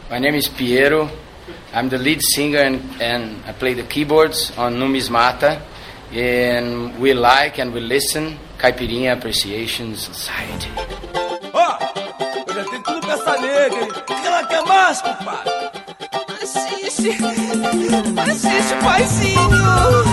My name is Piero. I'm the lead singer and I play the keyboards on Numismata. And we like and we listen Caipirinha Appreciation Society. Ó, eu já tenho tudo pra essa nega, hein? O que ela quer mais, compadre? Assiste, paizinho.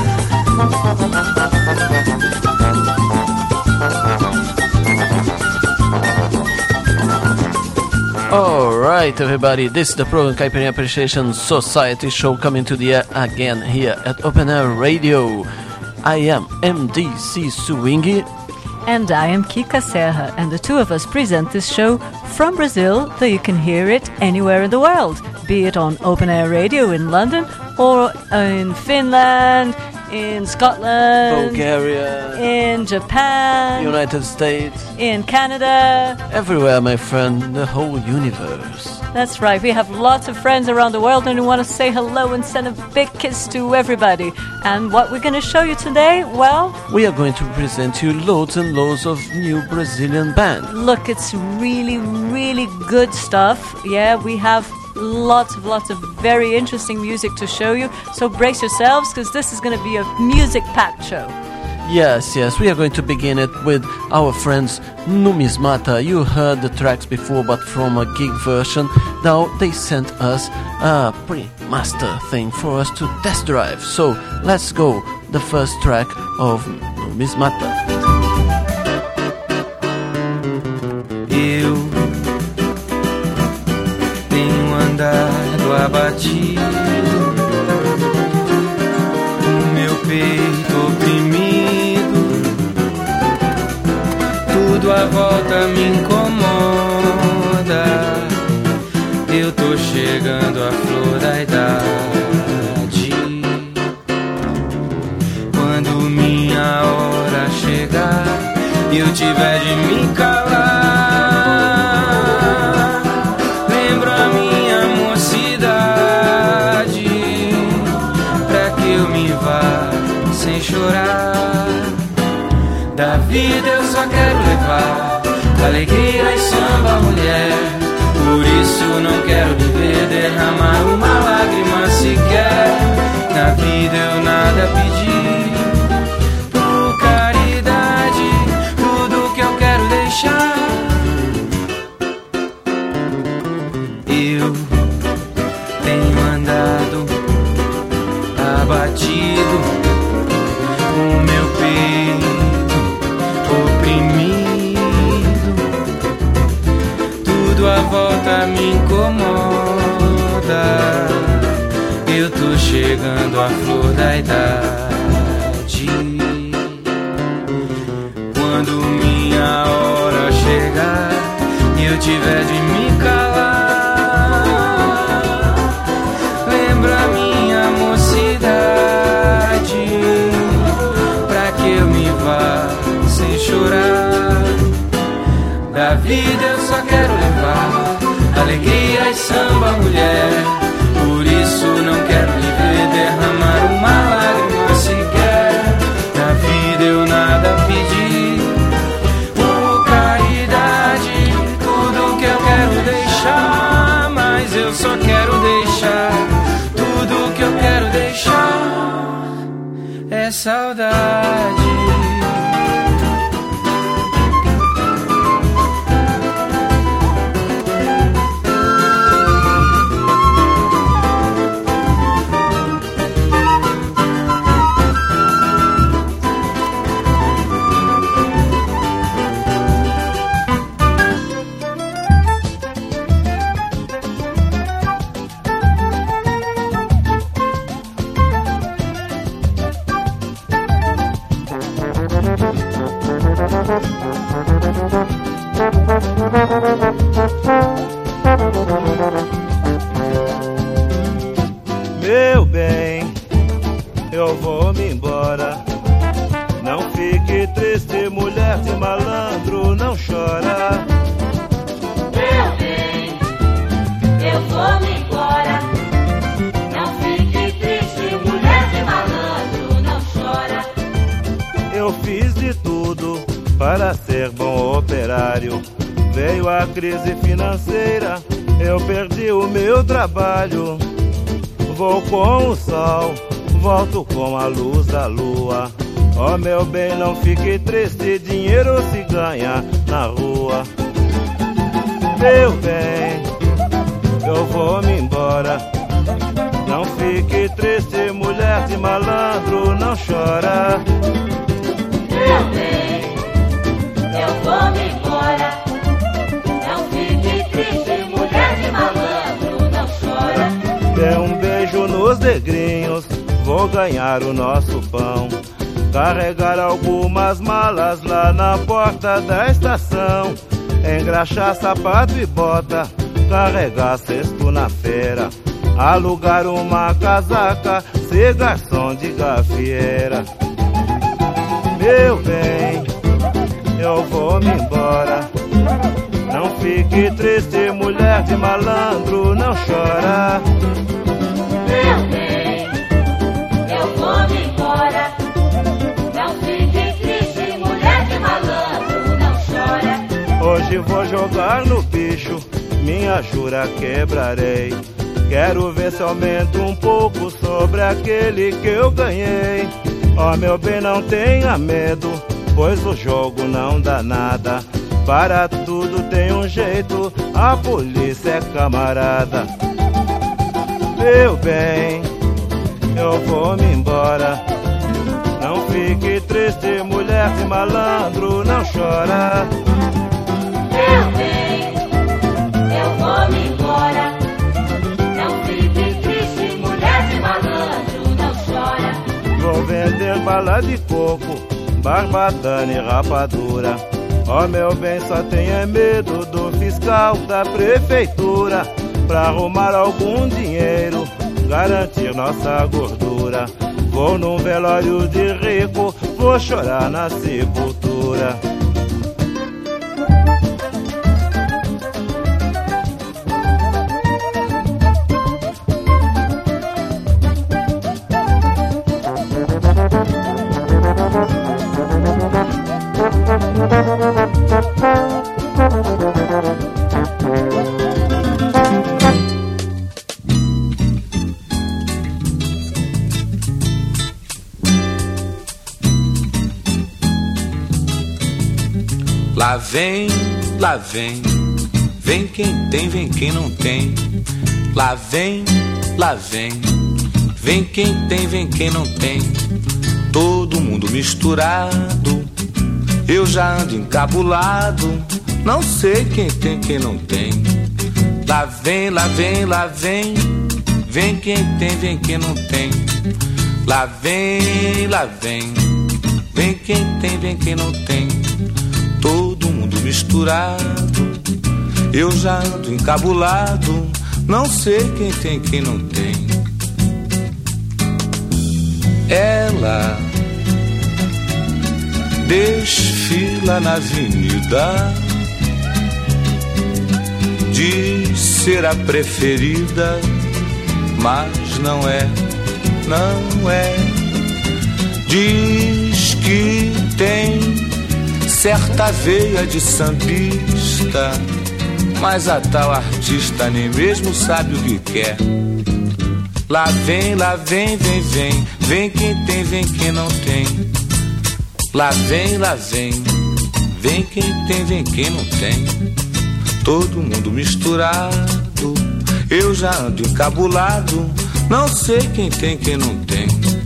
Alright everybody, this is the program Caipirinha Appreciation Society show coming to the air again here at Open Air Radio. I am MDC Swingy. And I am Kika Serra, and the two of us present this show from Brazil, so you can hear it anywhere in the world, be it on Open Air Radio in London, or in Finland, in Scotland, Bulgaria, in Japan, United States, in Canada. Everywhere, my friend, the whole universe. That's right, we have lots of friends around the world and we want to say hello and send a big kiss to everybody. And what we're going to show you today, well... we are going to present you loads and loads of new Brazilian bands. Look, it's really, really good stuff. Yeah, we have lots of very interesting music to show you. So brace yourselves, because this is going to be a music-packed show. Yes, we are going to begin it with our friends Numismata. You heard the tracks before, but from a gig version. Now they sent us a pre-master thing for us to test drive. So let's go, the first track of Numismata. Eu tenho andado abatido, o meu peito oprimido, tudo à volta me incomoda. Eu tô chegando à flor da idade. Quando minha hora chegar e eu tiver de me calar, lembro a minha mocidade, pra que eu me vá sem chorar. Da vida eu só quero levar alegria e samba, mulher. Por isso não quero viver, derramar uma lágrima sequer. Na vida eu nada pedi, por caridade, tudo que eu quero deixar. Eu tenho andado abatido, o meu peito oprimido, tudo à volta me incomoda. Eu tô chegando à flor da idade. Quando minha hora chegar e eu tiver de me calar, lembra a minha mocidade, pra que eu me vá sem chorar. Da vida eu só quero levar alegria e samba, mulher. Por isso não quero viver, derramar uma lágrima sequer. Da vida eu nada pedi, por caridade, tudo que eu quero deixar. Mas eu só quero deixar, tudo que eu quero deixar é saudade. Meu bem, eu vou me embora. Não fique triste, mulher de malandro, não chora. Meu bem, eu vou me embora. Não fique triste, mulher de malandro, não chora. Eu fiz de tudo para ser bom operário. Veio a crise financeira, Eu perdi o meu trabalho, vou com o sol, volto com a luz da lua. Oh meu bem, não fique triste, dinheiro se ganha na rua. Meu bem, eu vou me embora. Não fique triste, mulher de malandro, não chora. Meu bem, eu vou me embora. Não fique triste, mulher de malandro, não chora. Dê um beijo nos negrinhos, vou ganhar o nosso pão. Carregar algumas malas lá na porta da estação. Engraxar sapato e bota, carregar cesto na feira. Alugar uma casaca, ser garçom de gafieira. Meu bem, eu vou me embora. Não fique triste, mulher de malandro, não chora. Meu bem, eu vou me embora. Não fique triste, mulher de malandro, não chora. Hoje vou jogar no bicho, minha jura quebrarei. Quero ver se aumento um pouco sobre aquele que eu ganhei. Ó meu bem, não tenha medo, pois o jogo não dá nada. Para tudo tem um jeito, a polícia é camarada. Meu bem, eu vou me embora. Não fique triste, mulher de malandro, não chora. Meu bem, eu vou me embora. Não fique triste, mulher de malandro, não chora. Vou vender bala de coco, barbatana e rapadura. Ó meu bem, só tenha medo do fiscal da prefeitura. Pra arrumar algum dinheiro, garantir nossa gordura. Vou num velório de rico, vou chorar na sepultura. Lá vem, vem quem tem, vem quem não tem. Lá vem, vem quem tem, vem quem não tem. Todo mundo misturado, eu já ando encabulado, não sei quem tem, quem não tem. Lá vem, vem quem tem, vem quem não tem. Lá vem, vem quem tem, vem quem não tem. Todo mundo misturado, eu já ando encabulado, não sei quem tem, quem não tem. Ela desfila na avenida, diz ser a preferida, mas não é, não é. Diz que tem certa veia de sambista, mas a tal artista nem mesmo sabe o que quer. Lá vem, vem quem tem, vem quem não tem. Lá vem, vem quem tem, vem quem não tem. Todo mundo misturado, eu já ando encabulado, não sei quem tem, quem não tem.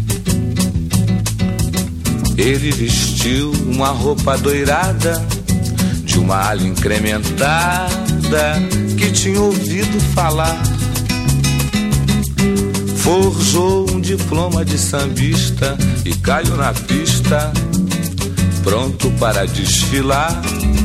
Ele vestiu uma roupa doirada de uma ala incrementada que tinha ouvido falar. Forjou um diploma de sambista e caiu na pista, pronto para desfilar.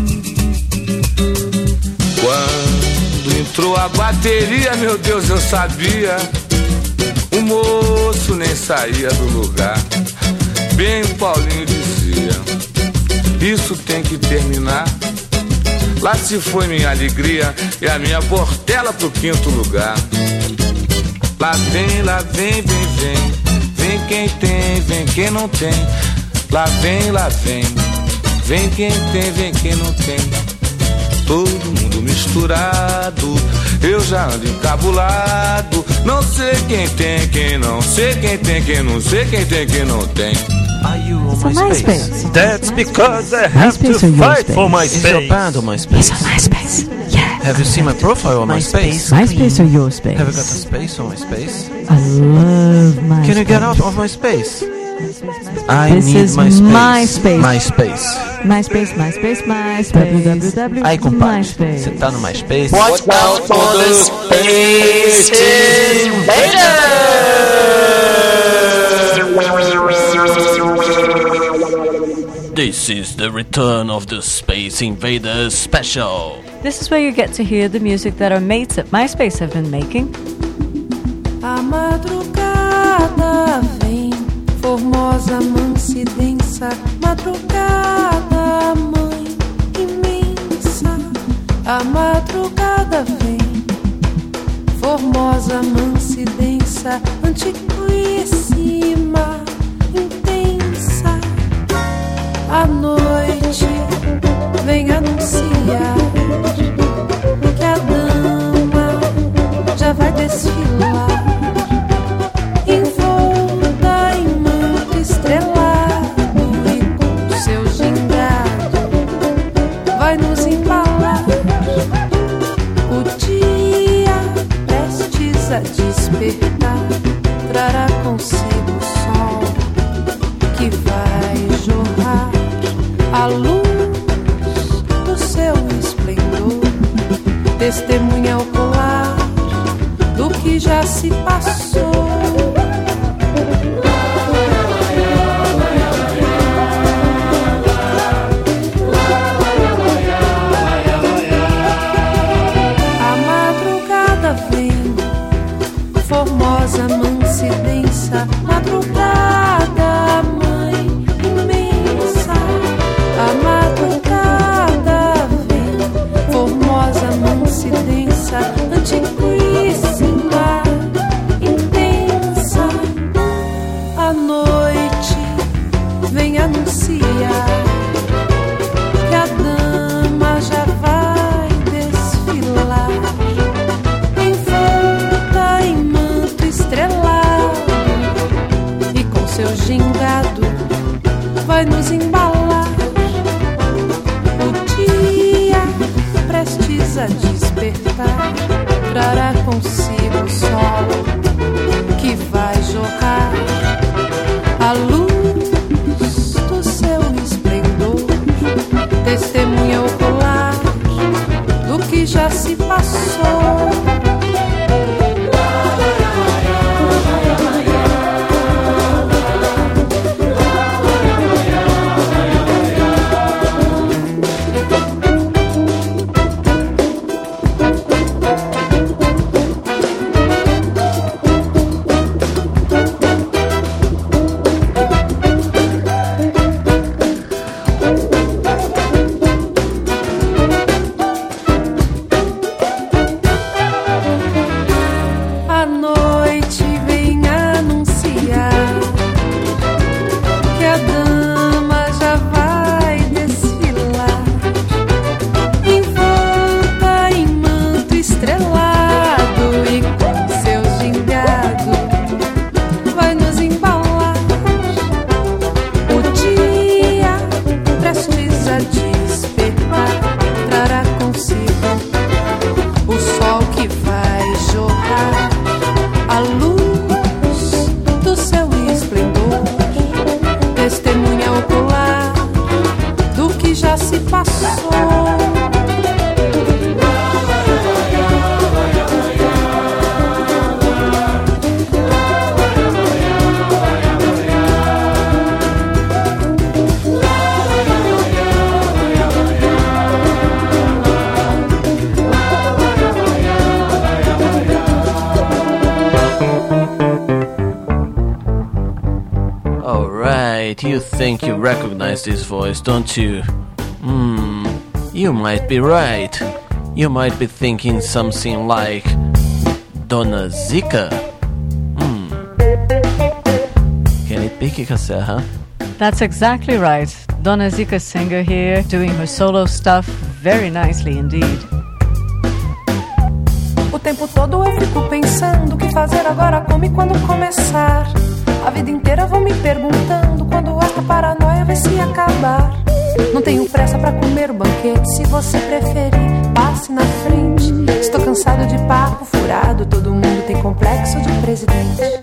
Quando entrou a bateria, meu Deus, eu sabia, o moço nem saía do lugar. Bem o Paulinho dizia, isso tem que terminar. Lá se foi minha alegria e a minha portela pro 5º lugar. Lá vem, vem quem tem, vem quem não tem. Lá vem, vem quem tem, vem quem não tem. Todo mundo misturado, eu eu já ando encabulado. Não sei quem tem, quem não sei quem tem, quem não sei quem tem, quem não tem. Are you on It's on MySpace? MySpace. That's because I have MySpace to or your fight for my Is your space. band on MySpace? It's on MySpace. Yeah. Have you seen my profile on MySpace? MySpace or your space? Have you got a space on MySpace? I love MySpace. Can you get out of my space? I This need is my space. MySpace. MySpace. MySpace. www. Aí, compadre, MySpace. você tá no MySpace? Watch out for the Space This is the return of the Space Invaders special. This is where you get to hear the music that our mates at MySpace have been making. A madrugada vem, formosa, mansa e densa. Madrugada, mãe imensa. A madrugada vem, formosa, mansa e densa. Antiquíssima, intensa. A noite vem anunciar que a dama já vai desfilar, envolta em manto estrelado, e com seu gingado vai nos embalar. O dia prestes a despertar trará consigo o sol que vai jorrar a luz do seu esplendor, testemunha ocular do que já se passou. A madrugada vem, formosa, mansa e densa. Madrugada, mãe imensa. A madrugada vem, formosa, mansa e densa. Antiquíssima, intensa. A noite vem anunciar que a dama já vai desfilar, envolta em manto estrelado, e com seu gingado vai nos embalar. O dia prestes a despertar trará consigo o sol que vai jorrar a luz do seu esplendor, testemunha ocular do que já se passou. A noite vem anunciar que a dama já vai desfilar, envolta em manto estrelado, e com seu gingado vai nos embalar. O dia prestes a despertar trará consigo o sol que vai jorrar a luz do seu esplendor, testemunha ocular do que já se passou. Alright, you think you recognize this voice, don't you? You might be right. You might be thinking something like Dona Zica? Can it be Kika Serra? That's exactly right. Dona Zica Singer here, doing her solo stuff very nicely indeed. O tempo todo eu fico pensando o que fazer agora, como e quando começar. A vida inteira vou me perguntando quando esta paranoia vai se acabar. Não tenho pressa pra comer o banquete, se você preferir, passe na frente. Estou cansado de papo furado, todo mundo tem complexo de presidente.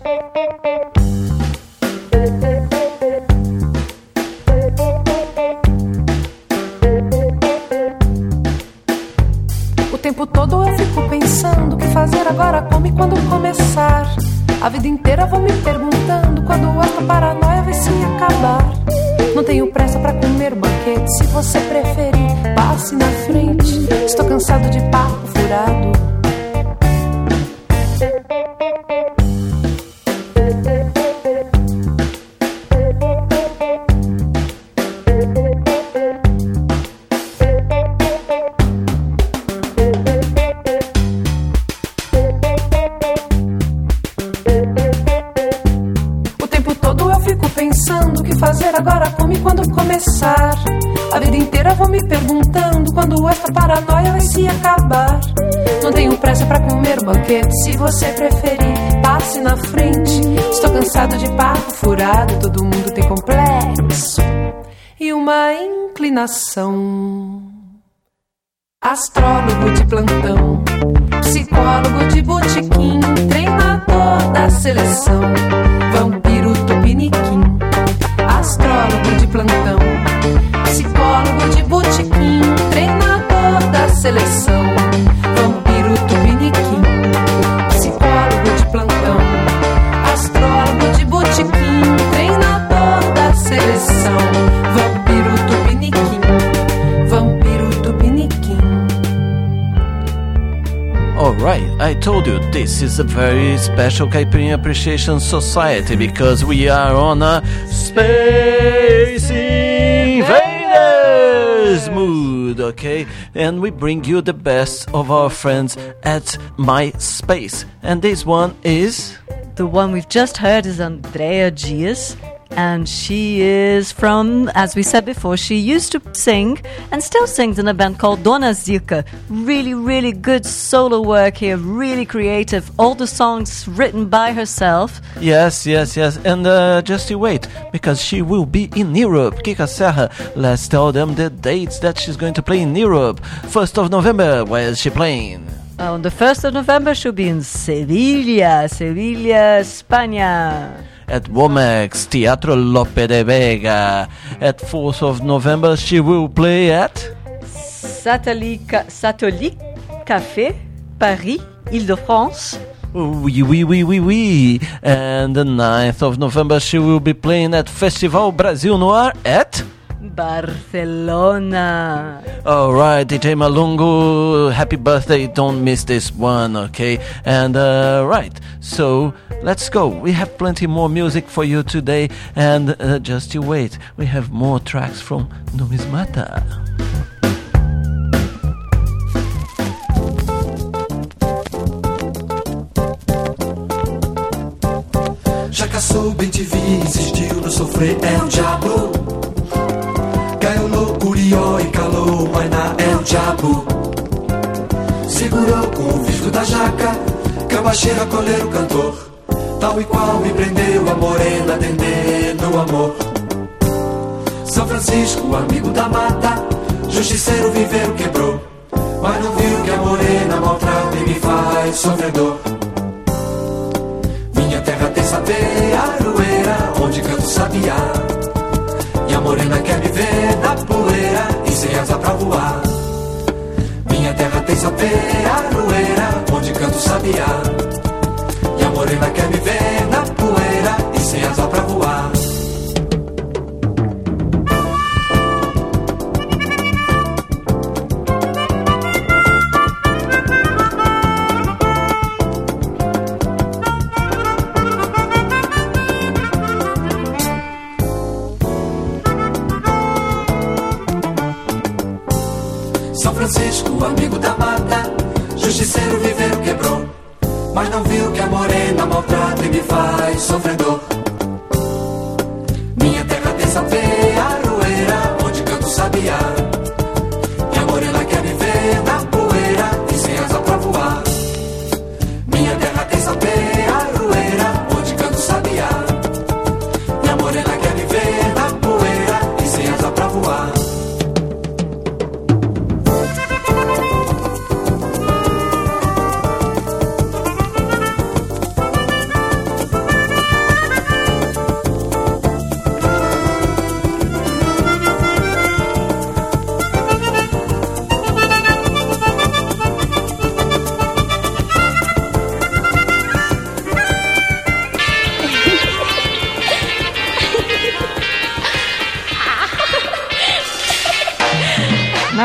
O tempo todo eu fico pensando o que fazer agora, como e quando começar. A vida inteira vou me perguntando quando esta paranoia vai se acabar. Não tenho pressa pra comer banquete, se você preferir, passe na frente. Estou cansado de papo furado. Agora como e quando começar. A vida inteira vou me perguntando quando esta paranoia vai se acabar. Não tenho pressa pra comer banquete, se você preferir, passe na frente. Estou cansado de papo furado, todo mundo tem complexo e uma inclinação. Astrólogo de plantão, psicólogo de botequim, treinador da seleção, vampiro tupiniquim. Astrólogo de plantão, psicólogo de botequim, treinador da seleção, vampiro tupiniquim. Psicólogo de plantão, astrólogo de botequim, treinador da seleção, vampiro tupiniquim. Vampiro tupiniquim. Alright, I told you this is a very special Caipirinha Appreciation Society because we are on a Space Invaders mood, okay? And we bring you the best of our friends at MySpace. And this one is... The one we've just heard is Andrea Dias. And she is from, as we said before, she used to sing and still sings in a band called Dona Zica. Really, really good solo work here, really creative. All the songs written by herself. Yes. And just you wait, because she will be in Europe. Kika Serra, let's tell them the dates that she's going to play in Europe. 1st of November, where is she playing? On the 1st of November, she'll be in Sevilla, España. At Womex, Teatro Lope de Vega. At 4th of November, she will play at... Satellite Café, Paris, Île-de-France. Oui. And the 9th of November, she will be playing at Festival Brasil Noir at... Barcelona. Alright, DJ Malungo, happy birthday, don't miss this one, okay? And right, so let's go. We have plenty more music for you today, and just you wait, we have more tracks from Numismata. Já caçou, bem te vi, insistiu no sofrer, é o diabo. Caiolou, curió e calou, Mainá é o diabo. Segurou com o visco da jaca, cabacheira, coleiro, cantor. Tal e qual me prendeu a morena, atender no amor. São Francisco, amigo da mata, justiceiro viveu, quebrou. Mas não viu que a morena maltrata e me faz sofredor. Minha terra tem sapê, aroeira, onde canto sabiá. E a morena quer me ver na poeira e sem asa pra voar. Minha terra tem sapê, aroeira, onde canto sabiá. E a morena quer me ver na poeira e sem asa pra voar. Francisco, amigo da mata, justiceiro viveu, quebrou. Mas não viu que a morena maltrata e me faz sofredor. Minha terra tem sapê, aroeira, onde canto sabiá. E a morena quer me ver na poeira e sem asa pra voar.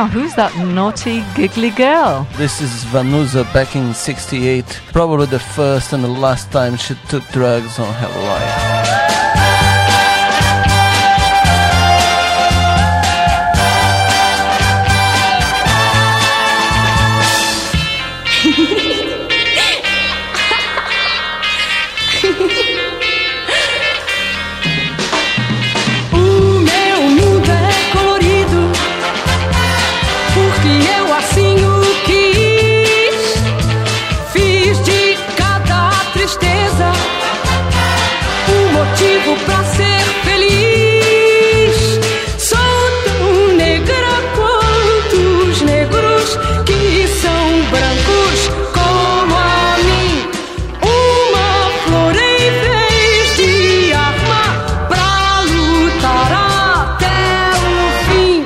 Now, who's that naughty, giggly girl? This is Vanusa back in 68, probably the first and the last time she took drugs on her life. Pra ser feliz, sou tão negra quanto os negros que são brancos como a mim. Uma flor em vez de arma pra lutar até o fim.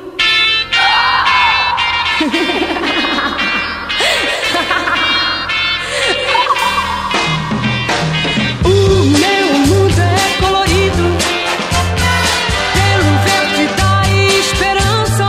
O meu mundo é colorido pelo verde da esperança,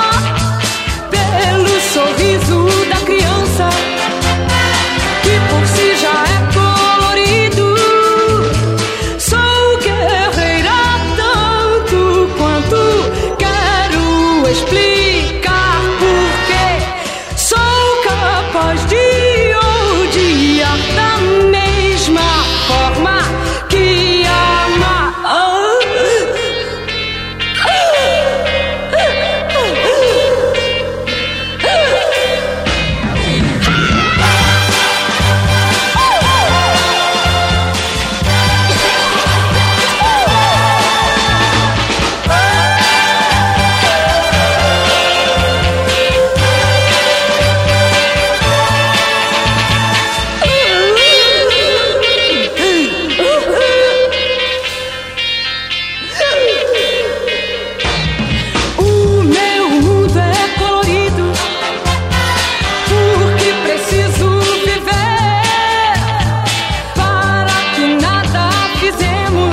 pelo sorriso da criança, que por si já é colorido. Sou guerreira tanto quanto quero explicar porque sou capaz de odiar da mesma forma que ama. O meu mundo é colorido porque preciso viver, para que nada fizemos,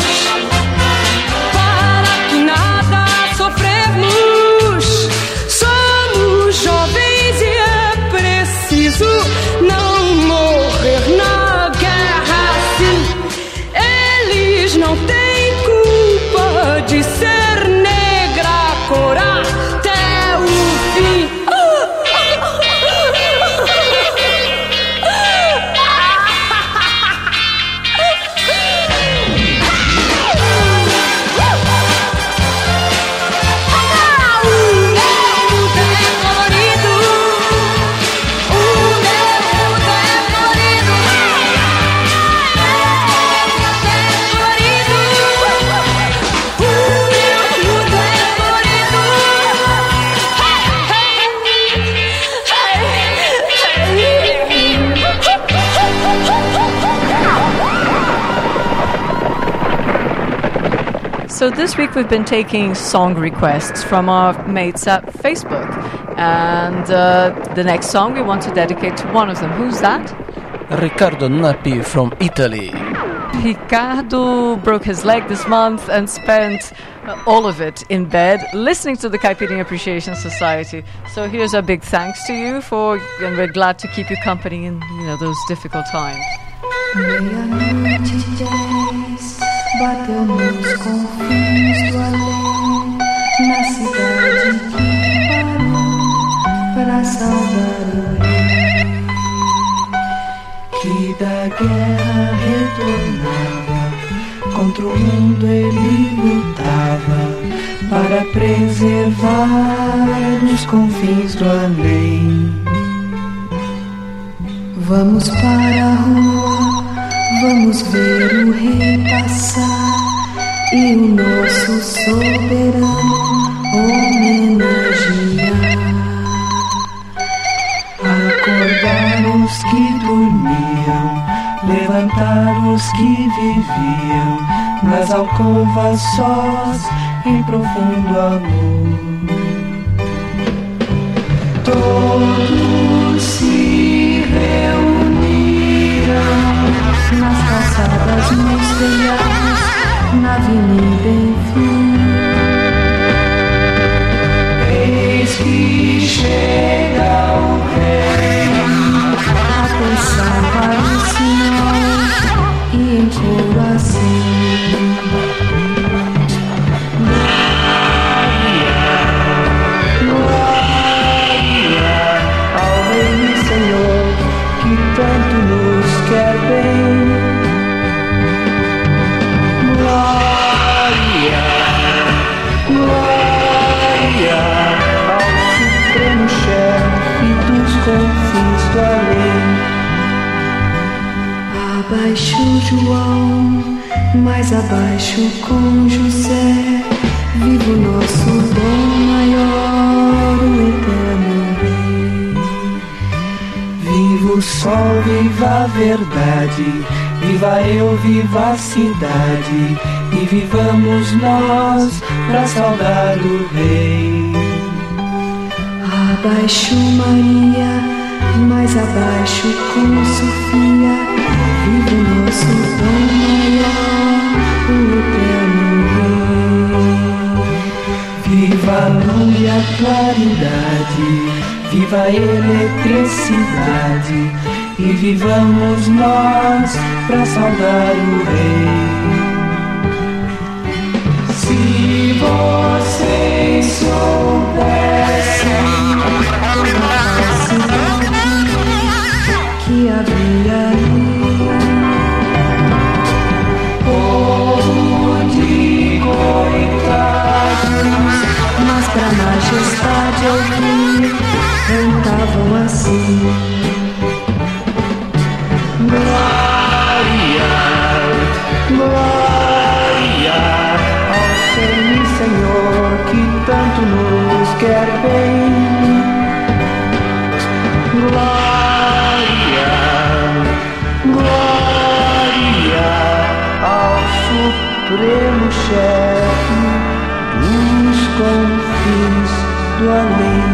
para que nada sofremos. Somos jovens e é preciso não morrer na guerra assim. Eles não têm culpa de ser negra cor até o fim. So this week we've been taking song requests from our mates at Facebook, and the next song we want to dedicate to one of them. Who's that? Riccardo Nappi from Italy. Ricardo broke his leg this month and spent all of it in bed listening to the Caipirinha Appreciation Society. So here's a big thanks to you and we're glad to keep you company in those difficult times. Meia-noite e 10 bateu nos confins do além, na cidade que parou para saudar o rei, que da guerra retornava, contra o mundo ele lutava, para preservar os confins do além. Vamos para a rua, vamos ver o rei passar e o nosso soberano homenagear. Acordar os que dormiam, levantar os que viviam nas alcovas sós em profundo amor. Todos se reuniram nas calçadas, nos telhados, na avenida, enfim. Eis que nos quer bem. Glória, glória ao supremo chefe dos confins do além. Abaixo João, mais abaixo com José, viva o nosso dom maior, o eterno Rei. Viva o sol, viva a verdade, viva eu, viva a cidade, e vivamos nós pra saudar do Rei. Abaixo Maria, mais abaixo com Sofia, viva o nosso dom maior, o eterno Rei. Viva a luz e a claridade, viva a eletricidade, e vivamos nós pra saudar o Rei. Se vocês soubessem a cidade que havia ali, povo de coitados, mas pra majestade ouvir, cantavam assim: glória, glória ao Senhor que tanto nos quer bem. Glória, glória ao supremo chefe dos confins do além.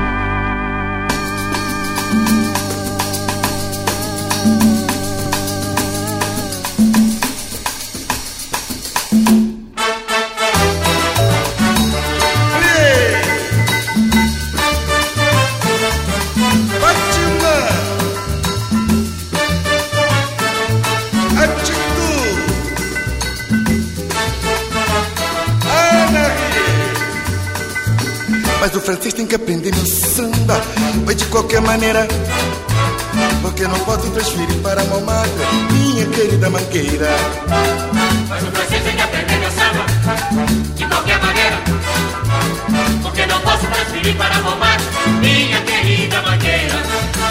Mas o francês tem que aprender meu samba, mas de qualquer maneira, porque não posso transferir para Montmartre, minha querida mangueira. Mas o francês tem que aprender meu samba, de qualquer maneira, porque não posso transferir para Montmartre, minha querida mangueira.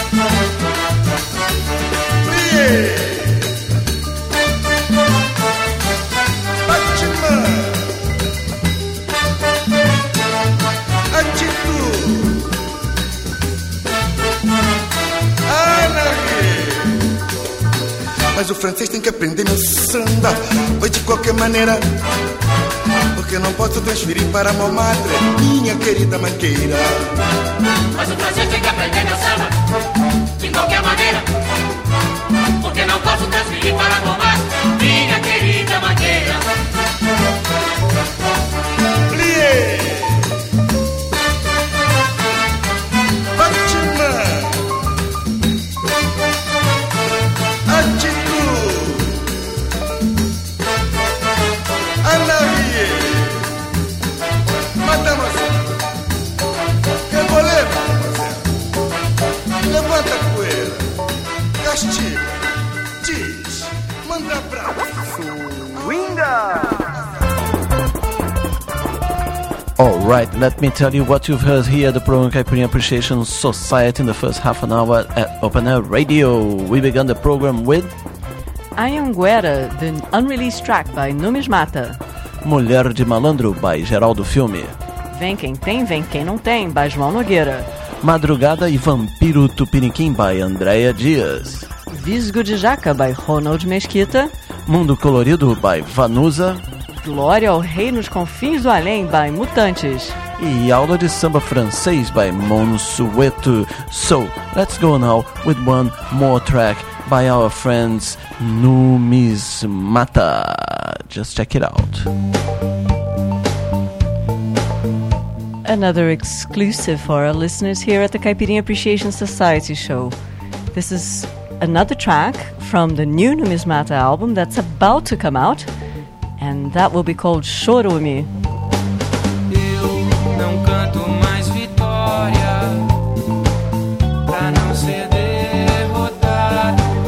Mas o francês tem que aprender meu samba, pois de qualquer maneira, porque não posso transferir para Montmartre, minha querida mangueira. Mas o francês tem que aprender meu samba, de qualquer maneira, porque não posso transferir para Montmartre, minha querida mangueira. Plié, Fatima, levanta a poeira, castiga, diz, manda pra swinga. Alright, let me tell you what you've heard here at the Program Caipirinha Appreciation Society in the first half an hour at Open Air Radio. We began the program with Anhanguera, the unreleased track by Numismata. Mulher de Malandro, by Geraldo Filme. Vem Quem Tem, Vem Quem Não Tem, by João Nogueira. Madrugada e Vampiro Tupiniquim, by Andréia Dias. Visgo de Jaca, by Ronald Mesquita. Mundo Colorido, by Vanusa. Glória ao Rei nos Confins do Além, by Mutantes. E aula de samba francês, by Monsueto. So, let's go now with one more track by our friends Numismata. Just check it out. Another exclusive for our listeners here at the Caipirinha Appreciation Society show. This is another track from the new Numismata album that's about to come out, and that will be called Chorume. Eu não canto mais vitória, pra não ser derrotado.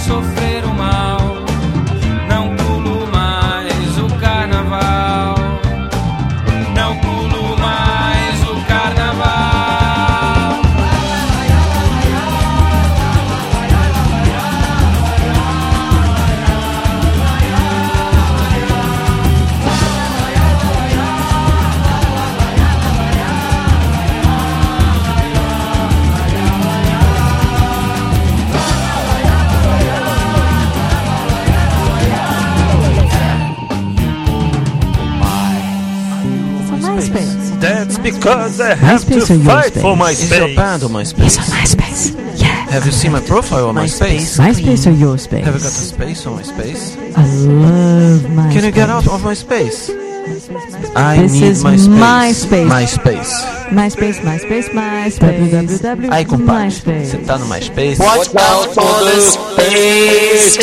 sofrer o mal. Não pulo mais o carnaval. Não pulo mais o carnaval. That's because I have to fight for my space. Is your band on MySpace? It's on MySpace. Yeah. Have you seen my profile on MySpace? MySpace or your space? Have you got a space on MySpace? I love MySpace. Can you get out of MySpace? This is MySpace. MySpace. www. Aí, compadre, você tá no MySpace? Watch out for the Space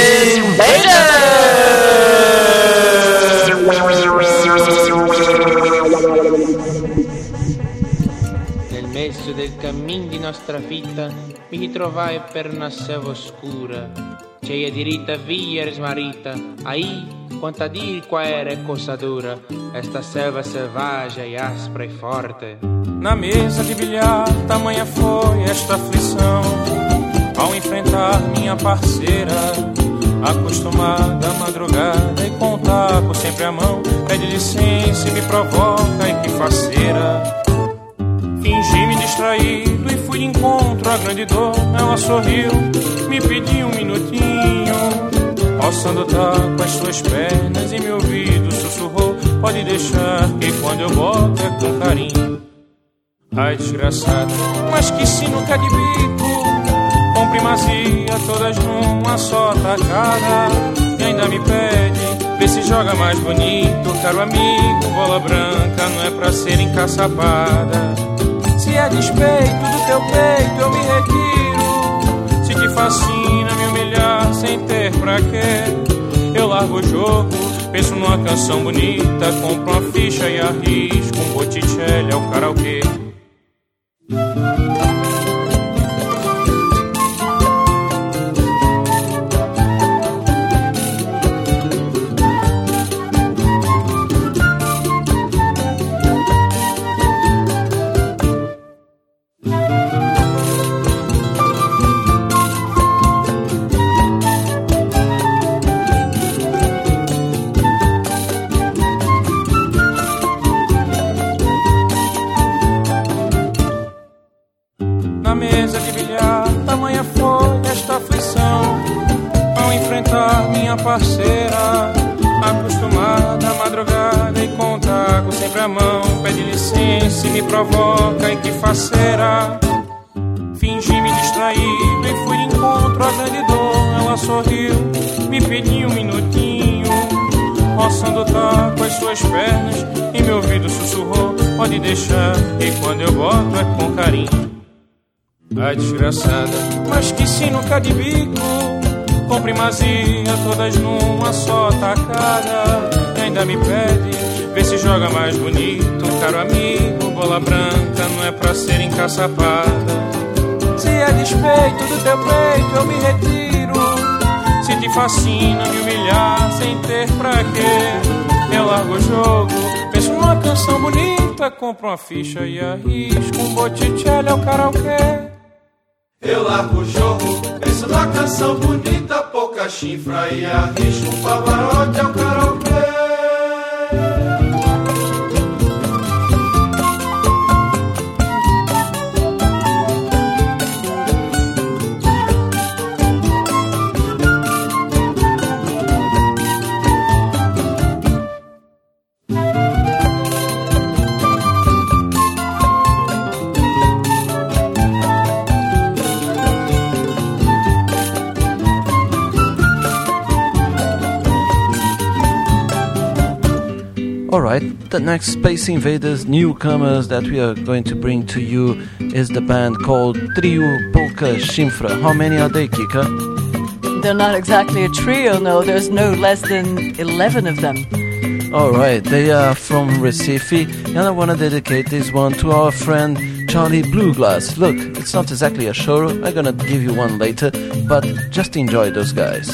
Nel mezzo del cammin di nostra vita mi ritrovai per una selva oscura, cheia di rita via e smarrita. Aí, quanto a dir qual era cosa dura, esta selva selvagem e áspera e forte. Na mesa de bilhar, tamanha foi esta aflição, ao enfrentar minha parceira, acostumada à madrugada e com o taco sempre à mão, pede licença e me provoca, e que faceira. Fingi me distraído e fui de encontro à grande dor. Ela sorriu, me pediu um minutinho, alçando o taco as suas pernas e meu ouvido sussurrou: pode deixar que quando eu boto é com carinho. Ai, desgraçada, mas que sinuca de bico, com primazia todas numa só tacada. E ainda me pede, vê se joga mais bonito, caro amigo, bola branca não é pra ser encaçapada. Se é despeito do teu peito eu me retiro, se te fascina me humilhar sem ter pra quê, eu largo o jogo, penso numa canção bonita, compro uma ficha e arrisco um Botticelli ao karaokê. Parceira, acostumada à madrugada e com o taco sempre à mão, pede licença e me provoca, e que faceira. Fingi me distraído e fui de encontro à grande dor. Ela sorriu, me pediu um minutinho, roçando o taco as suas pernas e meu ouvido sussurrou: pode deixar que quando eu boto é com carinho. Ai, desgraçada, mas que sinuca de bico, com primazia todas numa só tacada. E ainda me pede, vê se joga mais bonito, caro amigo, bola branca não é pra ser encaçapada. Se é despeito do teu peito eu me retiro, se te fascina me humilhar sem ter pra quê, eu largo o jogo, penso numa canção bonita, compro uma ficha e arrisco um Botticelli ao karaokê. Eu largo o jogo, penso numa canção bonita, pouca chifra e arrisco um Pavarotti ao karaokê. Alright, the next Space Invaders newcomers that we are going to bring to you is the band called Trio Polka Chifra. How many are they, Kika? They're not exactly a trio, no, there's no less than 11 of them. Alright, they are from Recife, and I want to dedicate this one to our friend Charlie Blueglass. Look, it's not exactly a show, I'm gonna give you one later, but just enjoy those guys.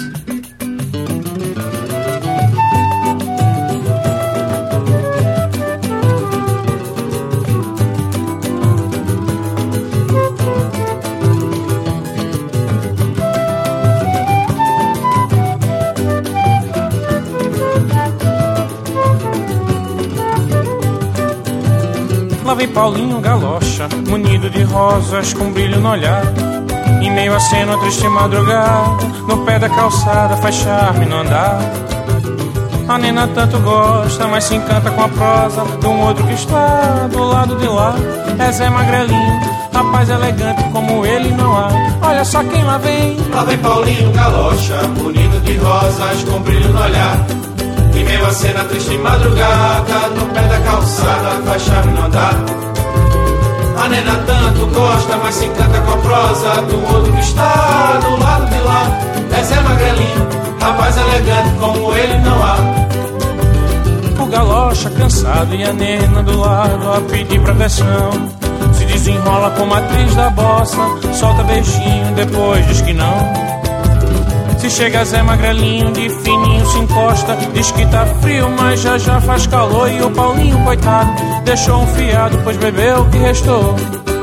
Lá vem Paulinho Galocha, munido de rosas com brilho no olhar. Em meio a cena, triste madrugada, no pé da calçada faz charme no andar. A nena tanto gosta, mas se encanta com a prosa de um outro que está do lado de lá. É Zé Magrelinho, rapaz elegante como ele não há. Olha só quem lá vem. Lá vem Paulinho Galocha, munido de rosas com brilho no olhar. Em meio a cena, triste madrugada, no pé da calçada faz charme no andar. A nena tanto gosta, mas se encanta com a prosa do outro que está do lado de lá. É Zé Magrelinho, rapaz elegante como ele não há. O Galocha cansado e a nena do lado a pedir proteção. Se desenrola como atriz da bossa, solta beijinho, depois diz que não. Se chega Zé Magrelinho, de fininho se encosta, diz que tá frio, mas já já faz calor. E o Paulinho, coitado, deixou um fiado, pois bebeu o que restou.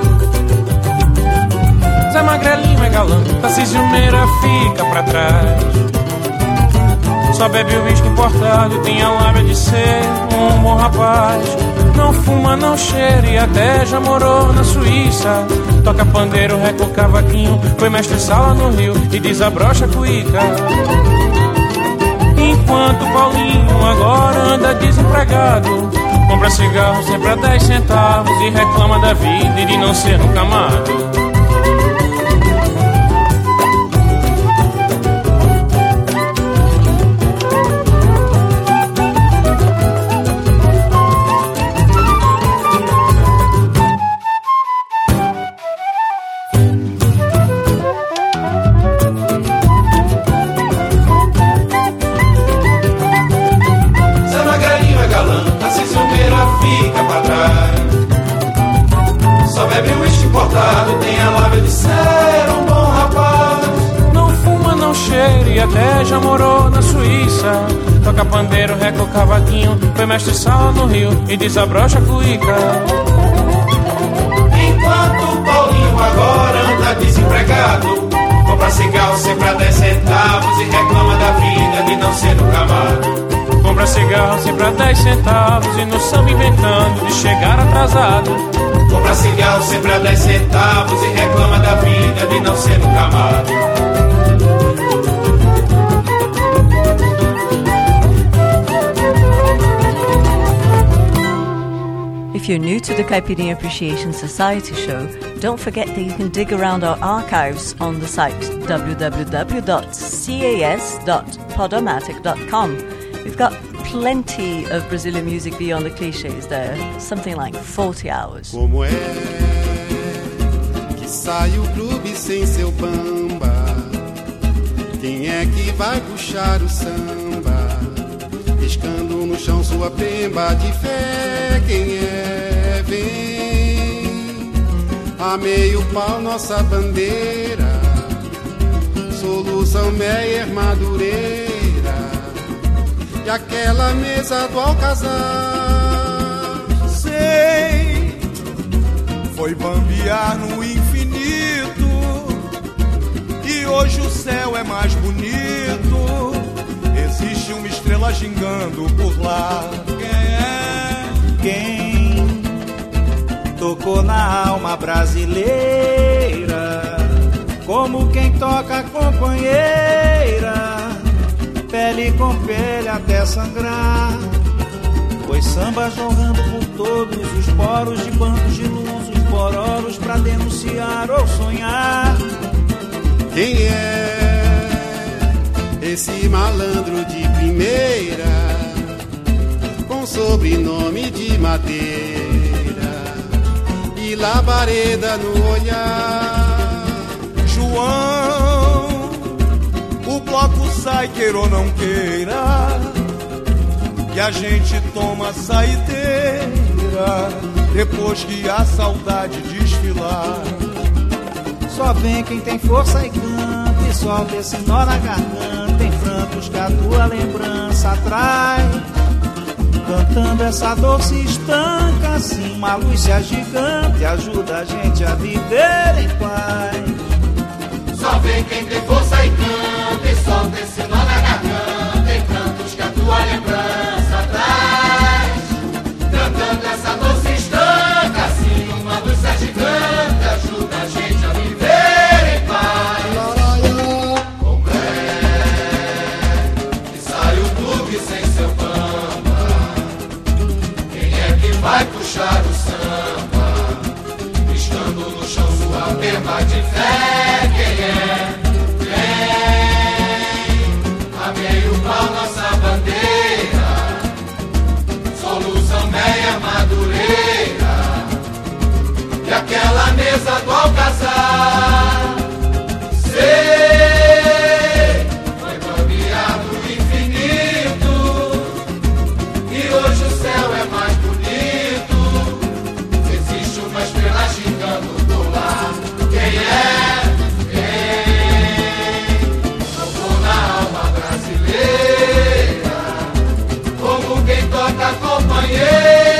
Zé Magrelinho é galã, da ciumeira fica pra trás. Só bebe o uísque importado e tem a lábia de ser um bom rapaz. Não fuma, não cheira e até já morou na Suíça. Toca pandeiro, reca o cavaquinho, foi mestre sala no Rio e desabrocha a cuíca. Enquanto Paulinho agora anda desempregado, compra cigarro sempre a 10 centavos e reclama da vida e de não ser nunca amado. Tem a lábia de ser um bom rapaz. Não fuma, não cheira e até já morou na Suíça. Toca pandeiro, reca o cavaquinho, foi mestre sala no Rio e desabrocha a cuíca. Enquanto o Paulinho agora anda desempregado, compra cigarro sempre a 10 centavos e reclama da vida de não ser nunca amado. Compra cigarro sempre a 10 centavos e no samba inventando de chegar atrasado. Compra cigarro sempre a 10 centavos e reclama da vida de não ser nunca amado. If you're new to the Caipirinha Appreciation Society show, don't forget that you can dig around our archives on the site www.cas.podomatic.com. We've got plenty of Brazilian music beyond the clichés there, something like 40 hours. Como é que sai o clube sem seu bamba? Quem é que vai puxar o samba? Riscando no chão sua pemba de fé, quem é? Vem a meio pau nossa bandeira, solução Meyer Madureira. E aquela mesa do Alcazar, sei, foi bambear no infinito, e hoje o céu é mais bonito. Existe uma estrela gingando por lá. Quem é? Quem tocou na alma brasileira, como quem toca companheira, pele com pele até sangrar. Foi samba jorrando por todos os poros, de bandos de luz, os borolos pra denunciar ou sonhar. Quem é esse malandro de primeira, com sobrenome de madeira e labareda no olhar? João, o bloco sai, queira ou não queira, e a gente toma a saideira, depois que a saudade desfez. desfilar. Só vem quem tem força e canta, e solta esse nó na garganta, em prantos que a tua lembrança traz. Cantando essa dor se estanca, assim uma luz se agiganta e ajuda a gente a viver em paz. Só vem quem tem força e canta, e solta esse nó na garganta, em prantos que a tua lembrança traz. Cantando essa dor se estanca, assim uma luz se agiganta, ajuda a gente a viver em paz. Como é que sai o clube sem seu bamba? Quem é que vai puxar o samba? Estando no chão sua perna de fé. Quem é? Quem? A meio pau nossa bandeira, solução meia madureira, e aquela mesa do alcazar, sei, foi cambiado infinito, e hoje o céu é mais bonito. Existe uma estrela gigante do lar. Quem é? Quem? Tocou na alma brasileira, como quem toca companheira,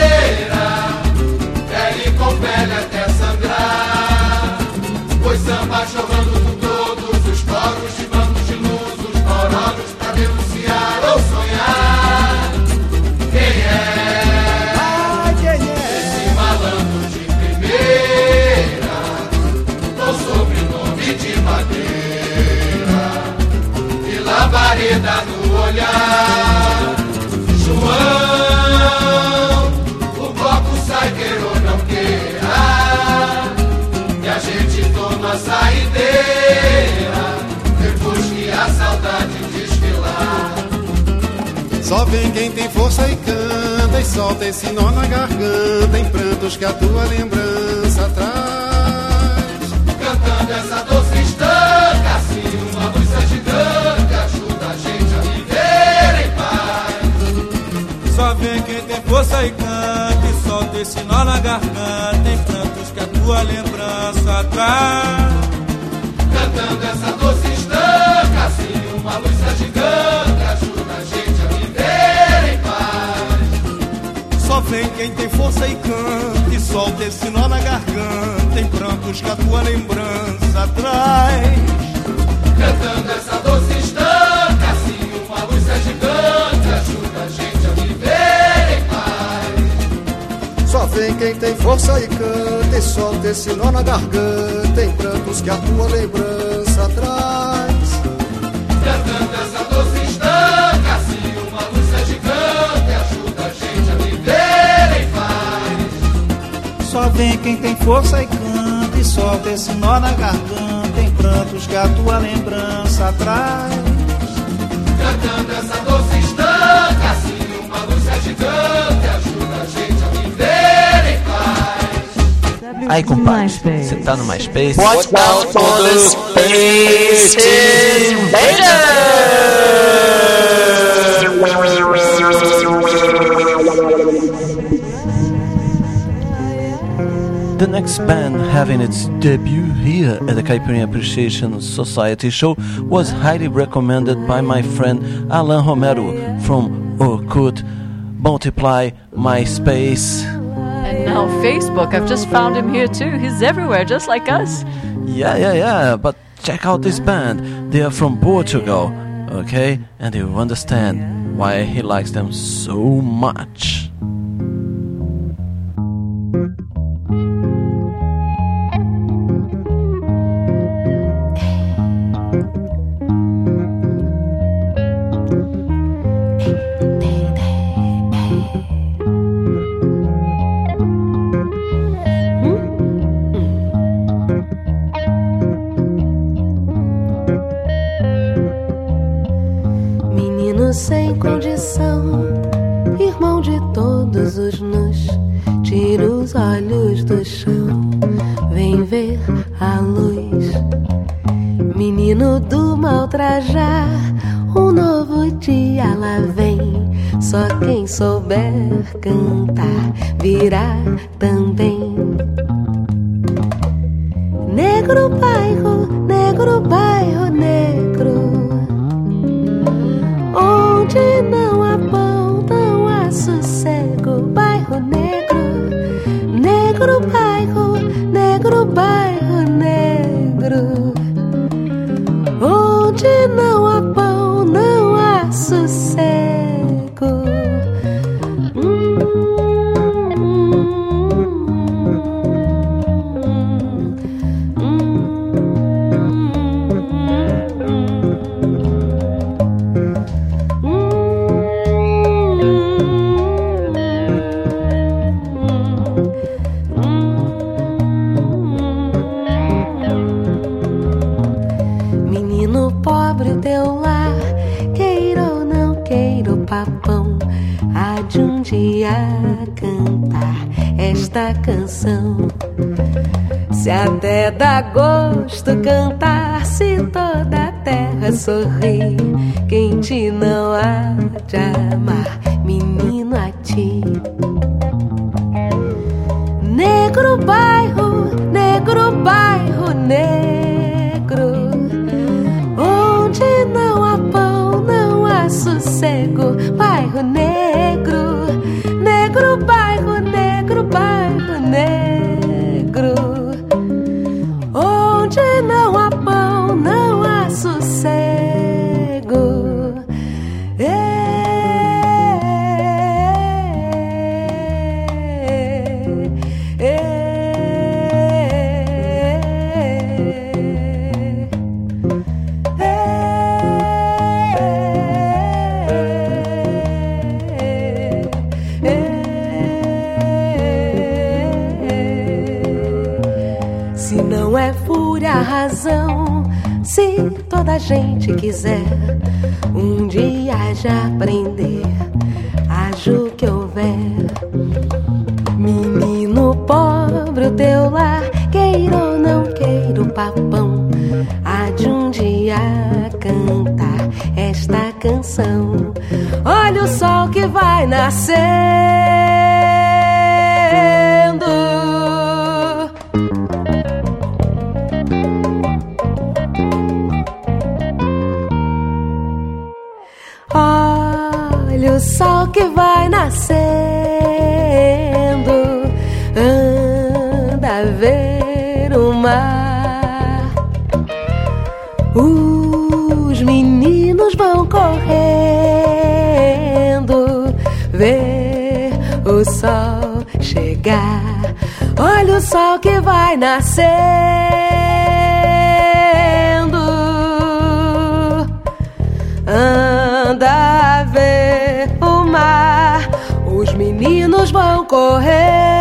pele com pele até sangrar. Pois samba chorando com todos os coros de bancos de luz, os cororos pra denunciar ou sonhar. Quem é? Esse malandro de primeira, com sobrenome de madeira e labareda no olhar. João, o bloco sai queira ou não queira, e a gente toma a saideira depois que a saudade desfilar. Só vem quem tem força e canta, e solta esse nó na garganta, em prantos que a tua lembrança traz. Cantando essa dor se estanca, assim uma luz agigante, ajuda a gente a viver em paz. Só vem quem tem força e canta, e solta esse nó na garganta, em prantos que a tua lembrança traz. Cantando essa dor se estanca, assim uma luz agigante, ajuda a gente a viver em paz. Só vem quem tem força e canta, e solta esse nó na garganta, em prantos que a tua lembrança traz. Cantando essa dor se estanca, assim uma luz agigante, ajuda a gente a viver em paz. Só vem quem tem força e canta, e solta esse nó na garganta, em prantos que a tua lembrança traz. Cantando essa dor se estanca, assim uma luz agigante, ajuda a gente a viver em paz. Só vem quem tem força e canta, e solta esse nó na garganta, em prantos que a tua lembrança traz. Cantando essa dor se estanca, assim uma luz agigante, ajuda a gente a viver em paz. Aí, compadre, você tá no MySpace? Watch out for the Space The next band having its debut here at the Caipirinha Appreciation Society show was highly recommended by my friend Alan Romero from Orkut, Multiply, MySpace. And now Facebook, I've just found him here too. He's everywhere, just like us. Yeah, but check out this band. They are from Portugal, okay? And you understand why he likes them so much. Sem condição, irmão de todos os nus, tira os olhos do chão, vem ver a luz. Menino do mal trajar, um novo dia lá vem. Só quem souber cantar virá também. negro bairro, negro bairro negro, onde não há pão, não há sossego. Bairro negro, negro bairro, negro bairro negro, onde não há pão, não há sossego. Há de um dia cantar esta canção. Se até dá gosto cantar, se toda a terra sorri, quem te não há de amar, menino, a ti. Negro bairro, negro bairro negro, onde não há pão, não há sossego. Bairro negro, negro bairro, negro bairro negro, onde não há pão, não há sossego. A razão, se toda a gente quiser um dia já aprender, haja o que houver. Menino pobre, o teu lar, queira ou não queira o papão, há de um dia cantar esta canção. Olha o sol que vai nascendo, olha o sol que vai nascendo, anda a ver o mar. Os meninos vão correndo ver o sol chegar. Olha o sol que vai nascendo, anda a ver o mar. Os meninos vão correndo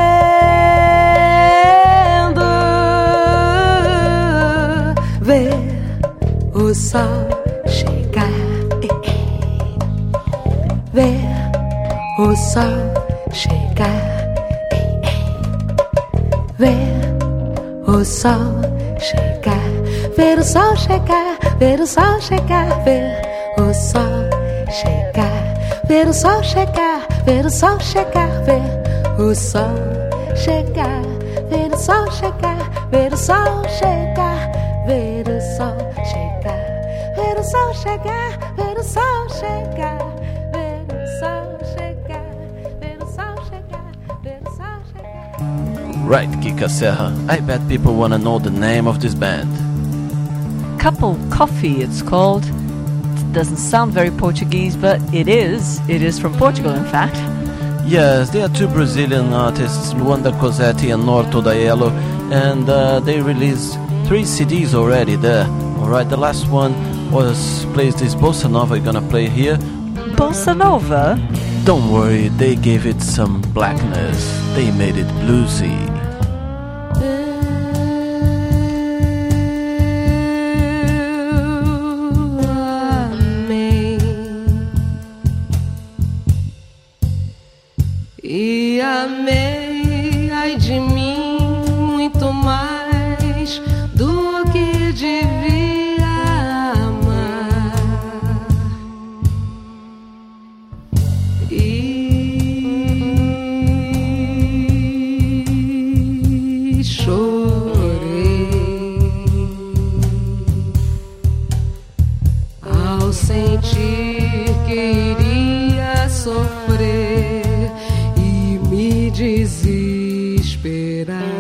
ver o sol chegar, ver o sol chegar, ver o sol chegar, ver o sol chegar, ver o sol chegar, ver o sol chegar, ver o sol chegar, ver o sol chegar, ver o sol chegar, ver o sol chegar, ver o sol chegar, ver o sol chegar, ver o sol chegar, ver o sol chegar, ver o sol chegar, ver o sol chegar, ver o sol chegar. Right, Kika Serra. I bet people want to know the name of this band. Couple Coffee, it's called. It doesn't sound very Portuguese, but it is. It is from Portugal, in fact. Yes, they are two Brazilian artists, Luanda Cosetti and Norto Daiello, and they released 3 CDs already there. Alright, the last one plays this Bossa Nova we're gonna play here. Bossa Nova? Don't worry, they gave it some blackness. They made it bluesy. E amei, ai de mim, muito mais do que devia amar. E sentir que iria sofrer e me desesperar.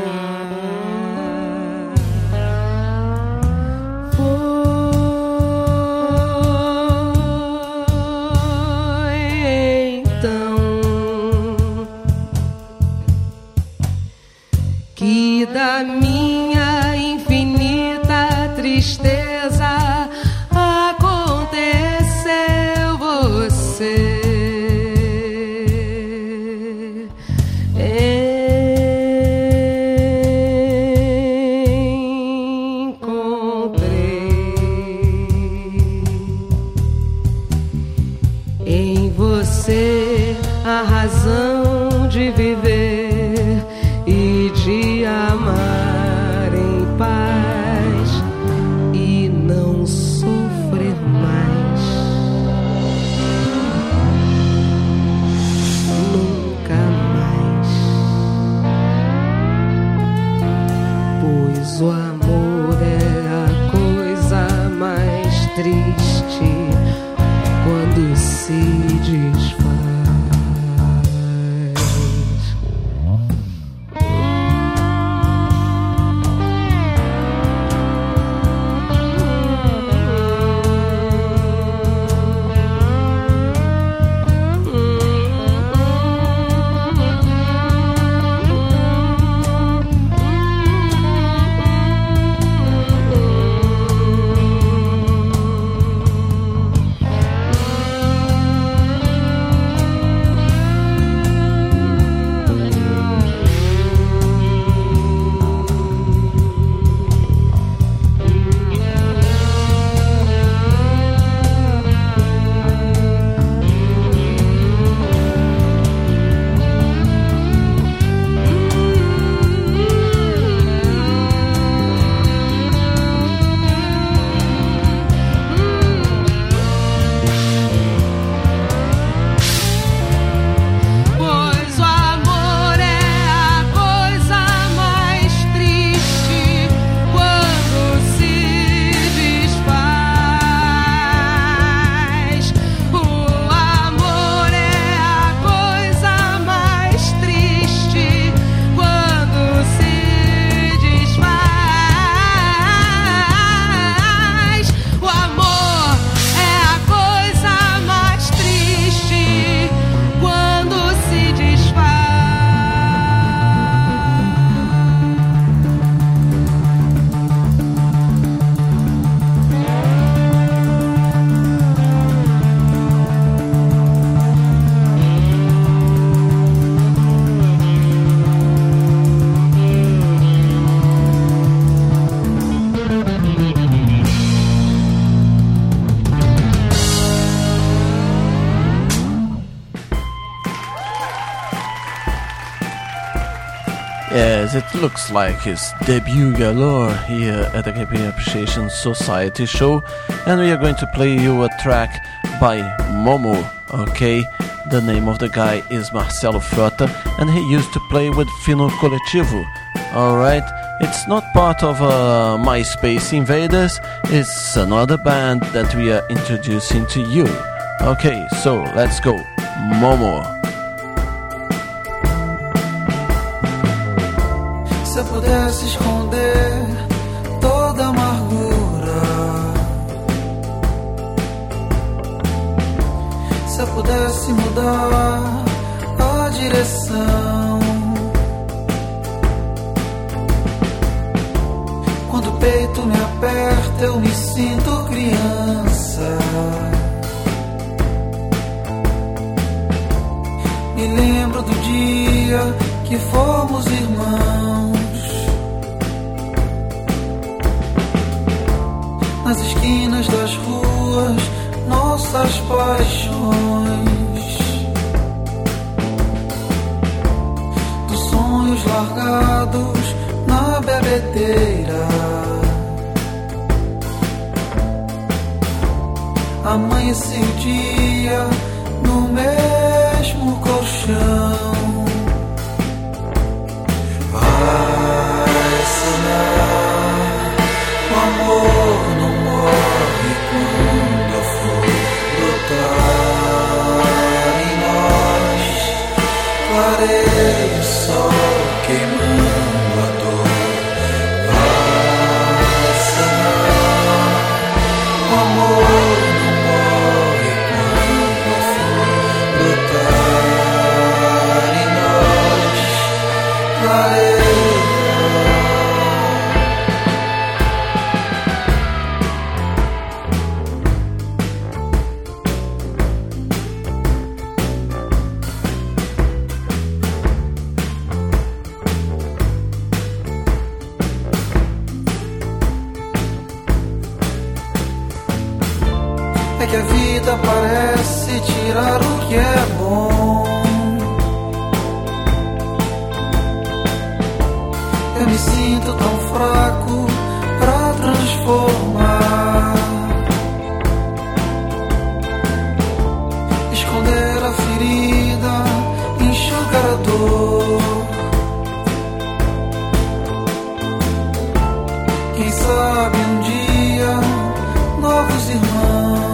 Foi então que da minha infinita tristeza aconteceu você. Encontrei em você a razão de viver e de amar em paz e não sofrer mais. Nunca mais. Pois o amor é a coisa mais triste quando se desfaz. Yes, it looks like his debut galore here at the Caipirinha Appreciation Society show, and we are going to play you a track by Momo, okay? The name of the guy is Marcelo Frota, and he used to play with Fino Coletivo, alright? It's not part of MySpace Invaders, it's another band that we are introducing to you. Okay, so let's go, Momo. Se eu pudesse esconder toda a amargura, se eu pudesse mudar a direção, quando o peito me aperta eu me sinto criança. Me lembro do dia que fomos irmãos, nas esquinas das ruas, nossas paixões, dos sonhos largados na bebedeira. Amanhecia o dia no mesmo colchão. Vai sonhar, o amor não morre quando a flor que a vida parece tirar o que é bom. Eu me sinto tão fraco pra transformar, esconder a ferida, enxugar a dor. Quem sabe um dia novos irmãos.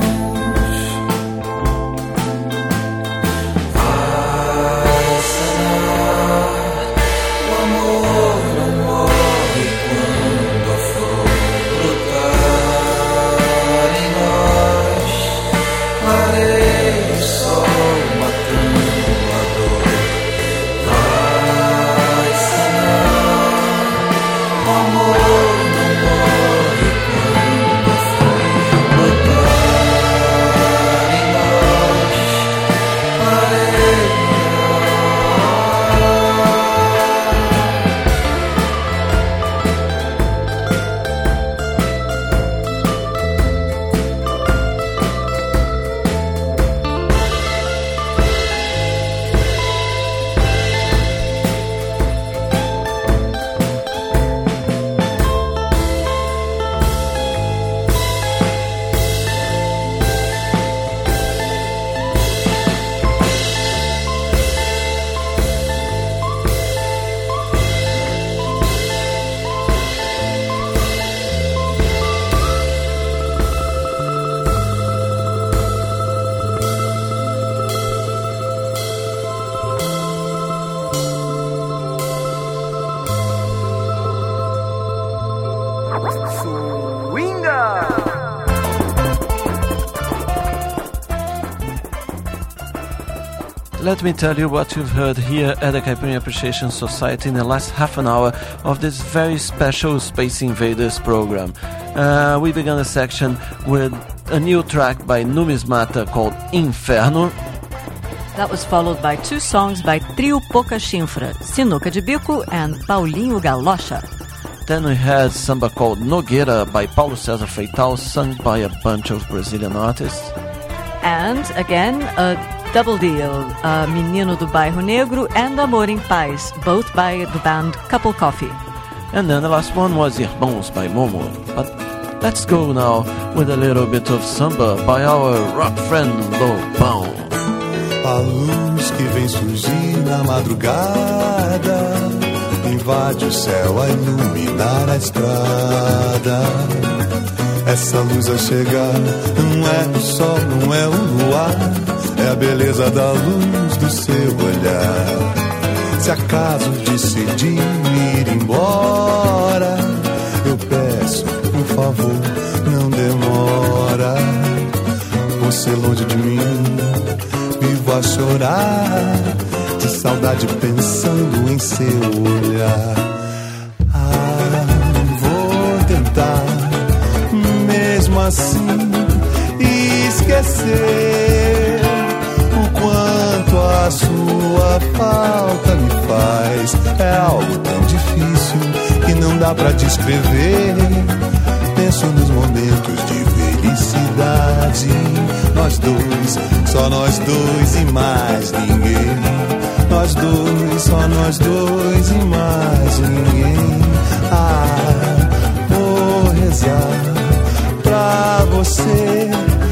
Vai sanar, o amor não morre quando a flor brotar em nós. Areia e sol matando a dor. Vai sanar, o amor não morre quando a flor brotar em nós. Areia. Let me tell you what you've heard here at the Caipirinha Appreciation Society in the last half an hour of this very special Space Invaders program. We began the section with a new track by Numismata called Inferno. That was followed by two songs by Trio Pouca Chinfra, Sinuca de Bico and Paulinho Galocha. Then we had samba called Nogueira by Paulo César Freital, sung by a bunch of Brazilian artists. And again, a double deal, Menino do Bairro Negro and Amor em Paz, both by the band Couple Coffee. And then the last one was Irmãos by Momo. But let's go now with a little bit of samba by our rock friend Lobão. A luz que vem surgir na madrugada invade o céu a iluminar a estrada. Essa luz a chegar não é o sol, não é o luar, é a beleza da luz do seu olhar. Se acaso decidir ir embora, eu peço, por favor, não demora. Você longe de mim, vivo a chorar, de saudade pensando em seu olhar. Vou tentar, mesmo assim, esquecer o quanto a sua falta me faz. É algo tão difícil que não dá pra descrever. Penso nos momentos de felicidade, nós dois, só nós dois e mais ninguém. Nós dois, só nós dois e mais ninguém. Vou rezar pra você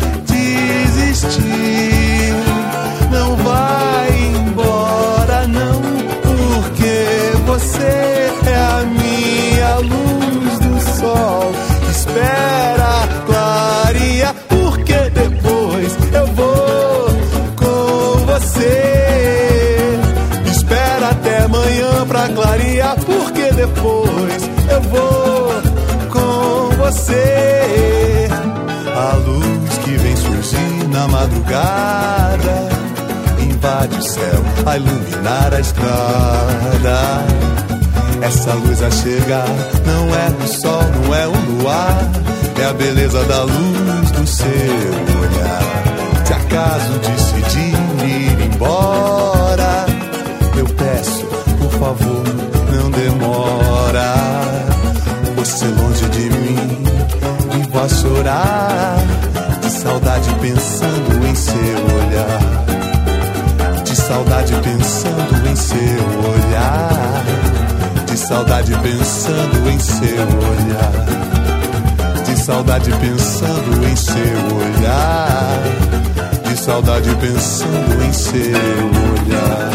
desistir. Não vai embora não, porque você é a minha luz do sol. Espera clarear, porque depois eu vou com você. Espera até amanhã pra clarear, porque depois eu vou com você. A luz que vem surgir na madrugada invade o céu a iluminar a estrada. Essa luz a chegar não é o sol, não é o luar, é a beleza da luz do seu olhar. Se acaso decidir ir embora, eu peço, por favor, não demora. Você longe de mim, vivo a chorar, de saudade pensando em seu olhar, de saudade pensando em seu olhar, de saudade pensando em seu olhar, de saudade pensando em seu olhar, de saudade pensando em seu olhar.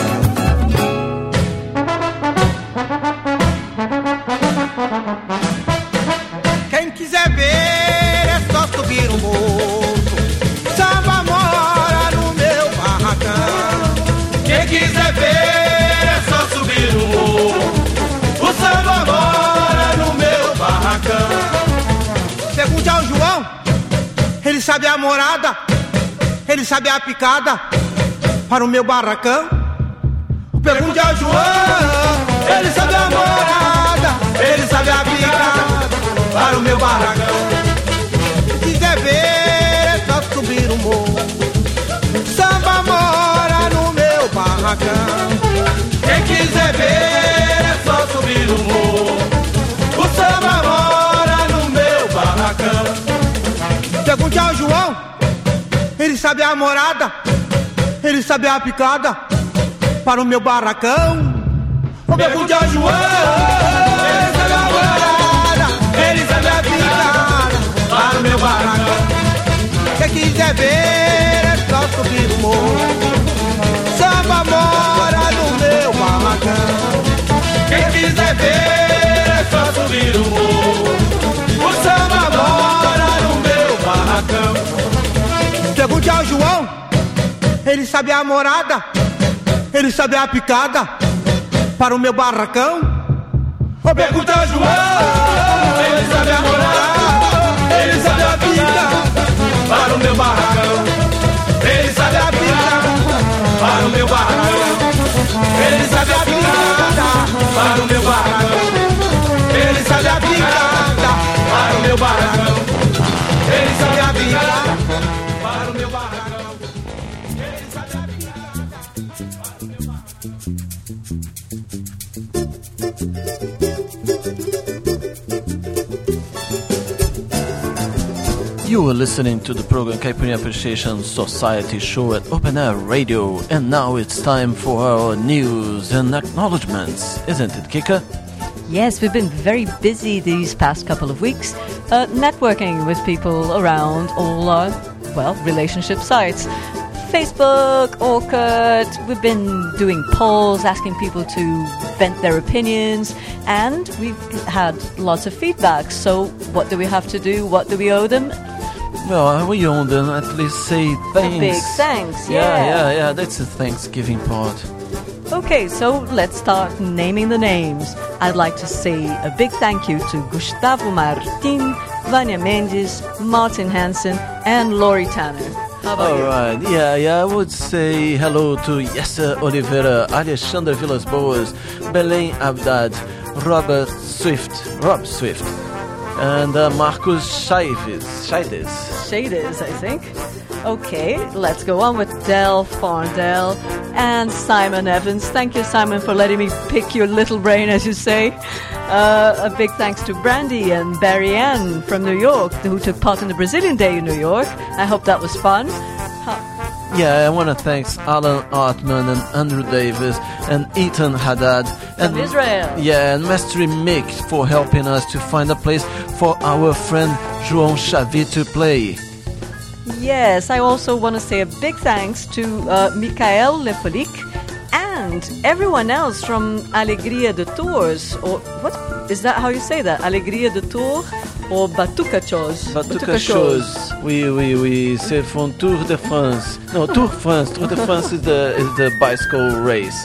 Quem quiser ver é só subir um morro, samba mora no meu barracão. Quem quiser ver é só subir um morro, o samba mora no meu barracão. Pergunte ao João, ele sabe a morada, ele sabe a picada para o meu barracão. Pergunte ao João, ele sabe a morada, ele sabe a picada para o meu barracão. Se quiser ver é só subir o morro, samba mora no meu barracão. Quem quiser ver é só subir o morro, o samba mora no meu barracão. Pergunte ao João, ele sabe a morada, ele sabe a picada para o meu barracão. Pergunte ao João, ele sabe a morada, ele sabe a picada para o meu barracão. Quem quiser ver é só subir o morro, samba mora no meu barracão. Quem quiser ver é só subir o morro, o samba mora no meu barracão. Pergunte ao João, ele sabe a morada, ele sabe a picada para o meu barracão. Pergunta ao João, ele sabe a morada, ele sabe a picada para o meu barracão. Ele sabe a picada para o meu barracão. Ele sabe a picada para o meu barracão. Ele sabe a picada para o meu barracão. Ele sabe a picada para o meu barracão. Ele sabe a picada para o meu barracão. You are listening to the program Caipirinha Appreciation Society show at Open Air Radio, and now it's time for our news and acknowledgements, isn't it, Kika? Yes, we've been very busy these past couple of weeks, networking with people around all our, relationship sites. Facebook, Orkut, we've been doing polls, asking people to vent their opinions, and we've had lots of feedback. So what do we have to do? What do we owe them? Well, we owe them at least say thanks. A big thanks, Yeah, that's the Thanksgiving part. Okay, so let's start naming the names. I'd like to say a big thank you to Gustavo Martin, Vania Mendes, Martin Hansen, and Lori Tanner. How about you? Alright, yeah, I would say hello to Yesser Oliveira, Alexandre Villas Boas, Belém Abdad, Rob Swift, and Marcus Scheides, I think. Okay, let's go on with Del Farndell and Simon Evans. Thank you, Simon, for letting me pick your little brain, as you say. A big thanks to Brandy and Barry Ann from New York, who took part in the Brazilian Day in New York. I hope that was fun. Yeah, I want to thank Alan Artman and Andrew Davis and Ethan Haddad from Israel. Yeah, and Mastery Mick for helping us to find a place for our friend João Xavier to play. Yes, I also want to say a big thanks to Michael Lepolik and everyone else from Alegria de Tours, or what is that how you say that? Alegria de Tours or Batuca Shows? Batuca Shows. We say from Tour de France. No, Tour France. Tour de France is the bicycle race.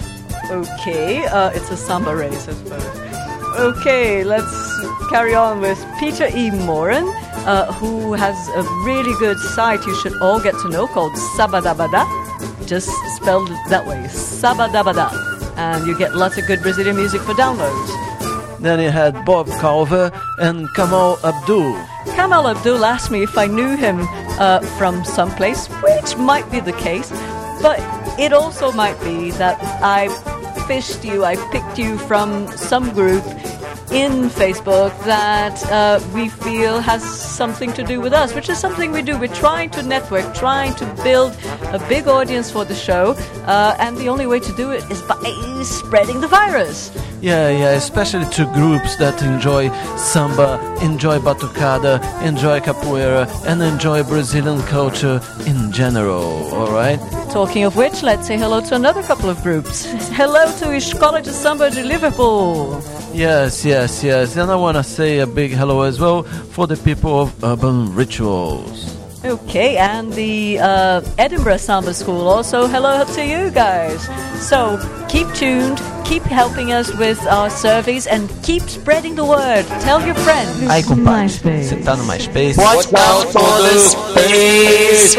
Okay, it's a samba race, I suppose. Okay, let's carry on with Peter E. Moran, who has a really good site you should all get to know called Sabadabada. Just spelled that way, Sabadabada. And you get lots of good Brazilian music for downloads. Then you had Bob Calver and Kamal Abdul. Kamal Abdul asked me if I knew him from someplace, which might be the case, but it also might be that I picked you from some group in Facebook that we feel has something to do with us, which is something we do. We're trying to network, trying to build a big audience for the show, and the only way to do it is by spreading the virus. Yeah, especially to groups that enjoy samba, enjoy batucada, enjoy capoeira, and enjoy Brazilian culture in general, alright? Talking of which, let's say hello to another couple of groups. Hello to Escola de Samba de Liverpool. Yes, and I want to say a big hello as well for the people of Urban Rituals. Okay, and the Edinburgh Samba School also, hello to you guys. So, keep tuned, keep helping us with our surveys, and keep spreading the word. Tell your friends. Aí, compadre, você tá no MySpace? Watch out for the Space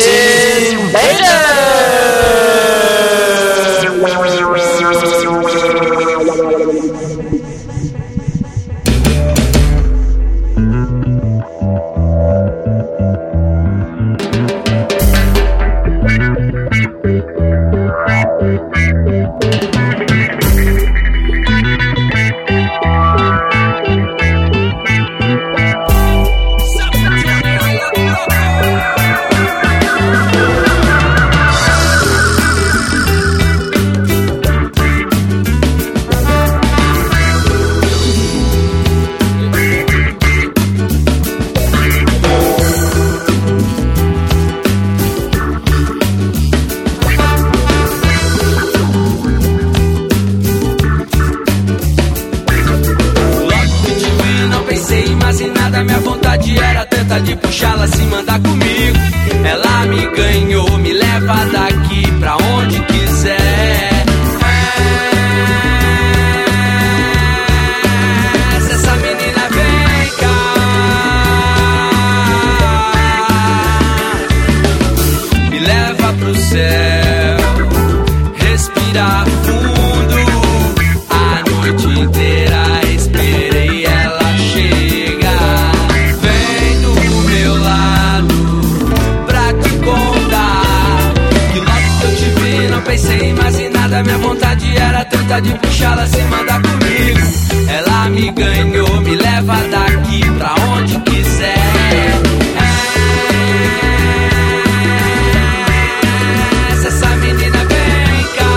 De puxá-la se mandar comigo. Ela me ganhou, me leva daqui pra onde quiser. Se essa menina vem cá, me leva pro céu, respirar fundo. A noite inteira esperei ela chegar. Pensei em mais em nada, minha vontade era tentar de puxá-la sem mandar comigo. Ela me ganhou, me leva daqui pra onde quiser. Se essa menina vem cá,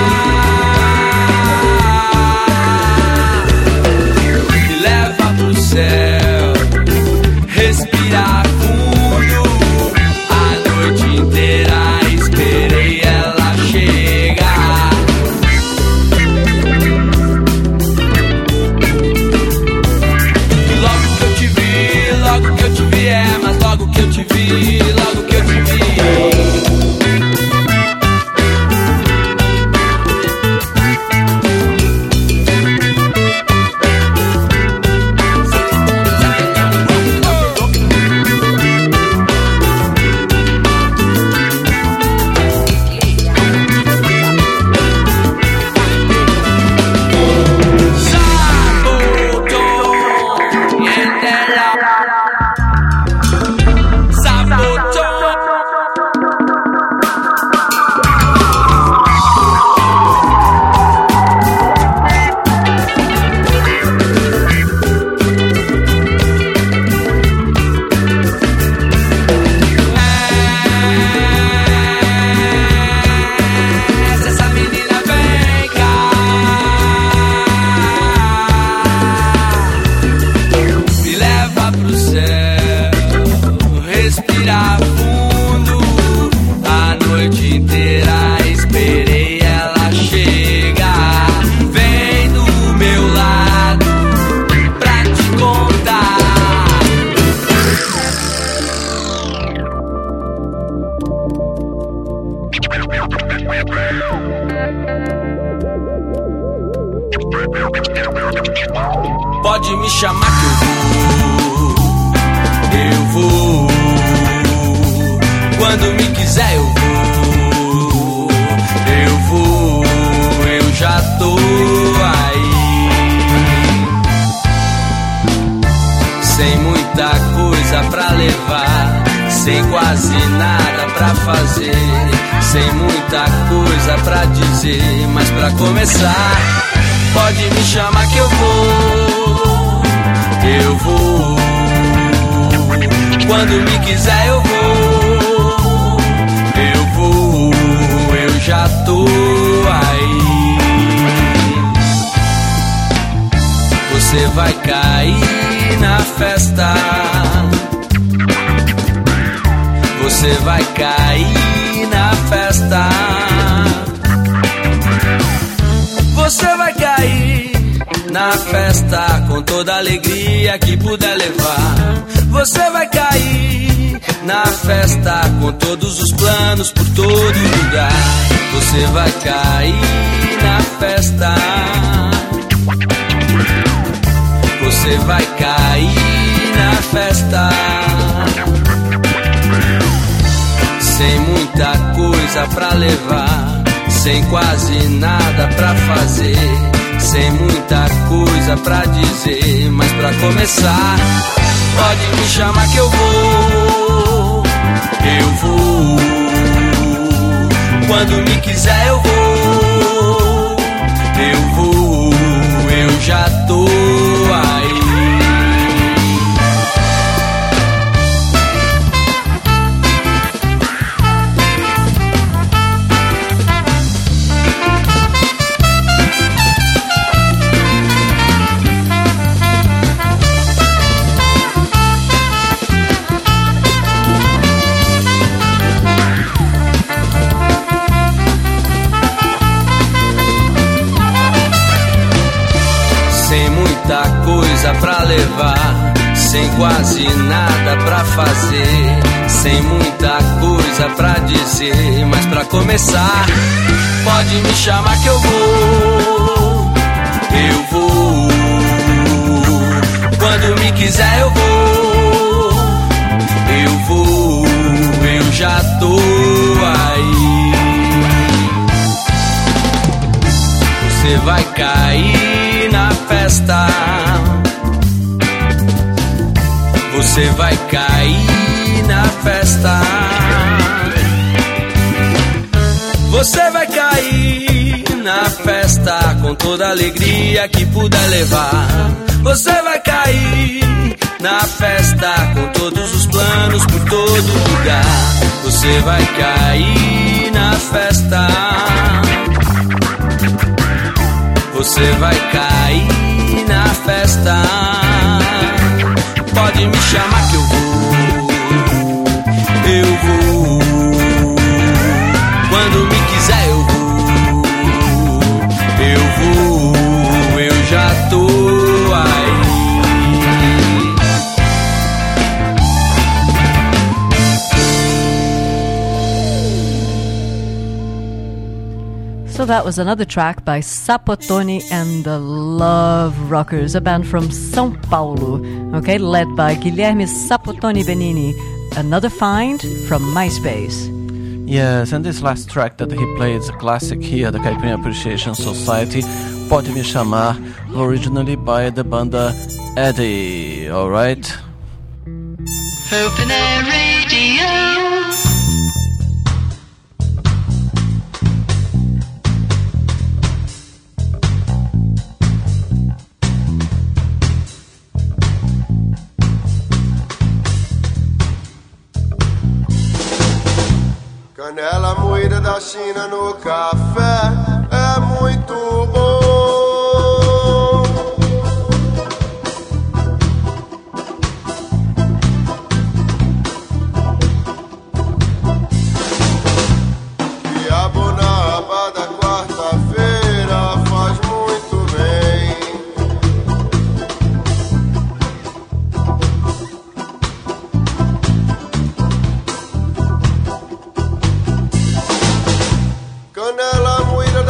me leva pro céu, respirar fundo. A noite inteira esperei ela chegar. E logo que eu te vi, logo que eu te vi, mas logo que eu te vi, logo que eu te vi. Pode me chamar que eu vou. Quando me quiser eu vou, eu já tô aí. Sem muita coisa pra levar, sem quase nada pra fazer, sem muita coisa pra dizer, mas pra começar, pode me chamar que eu vou. eu vou. Quando me quiser eu vou, eu já tô aí. Você vai cair na festa, você vai cair na festa, você vai cair na festa com toda a alegria que puder levar. Você vai cair na festa com todos os planos por todo lugar. Você vai cair na festa, você vai cair na festa, sem muita coisa pra levar, sem quase nada pra fazer, sem muita coisa pra dizer, mas pra começar, pode me chamar que eu vou. Quando me quiser eu vou, eu já tô aí. Coisa pra levar, sem quase nada pra fazer, sem muita coisa pra dizer, mas pra começar, pode me chamar que eu vou. Quando me quiser eu vou, eu já tô aí. Você vai cair na festa, você vai cair na festa, você vai cair na festa com toda a alegria que puder levar. Você vai cair na festa com todos os planos por todo lugar. Você vai cair na festa, você vai cair na festa, pode me chamar que eu vou. Quando me quiser eu vou, eu já tô aí. So that was another track by Sapotoni and the Love Rockers, a band from São Paulo, okay, led by Guilherme Sapotoni Benini, another find from MySpace. Yes, and this last track that he played is a classic here, the Caipirinha Appreciation Society, Pode Me Chamar, originally by the banda Eddie, alright? Open Air Radio. Canela moída da China no café é muito bom. Diabo na aba da quarta-feira faz muito bem. Canela moída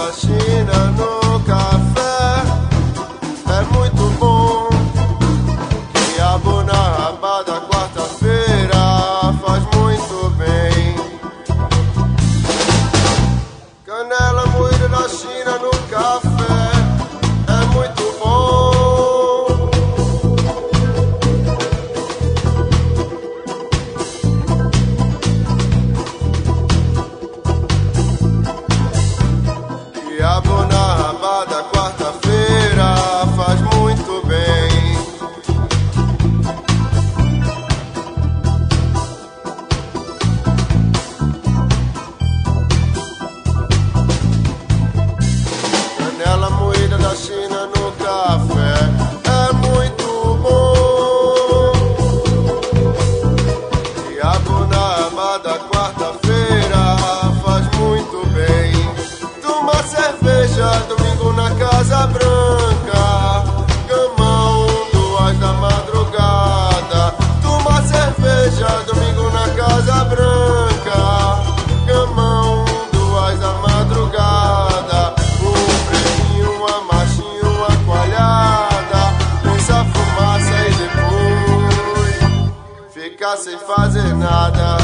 da China no café é muito bom. Quiabo na rabada quarta-feira faz muito bem. Canela moída da China no café é muito bom. Quiabo na rabada quarta-feira faz muito bem. Canela moída da China no café é muito bom. Quiabo na rabada quarta-feira faz muito bem. Toma cerveja domingo na Casa Branca, gamão 2 da madrugada. Toma cerveja domingo na Casa Branca, gamão 2 da madrugada. Um pretinho, uma machinha, uma coalhada. Pensa fumaça e depois fica sem fazer nada.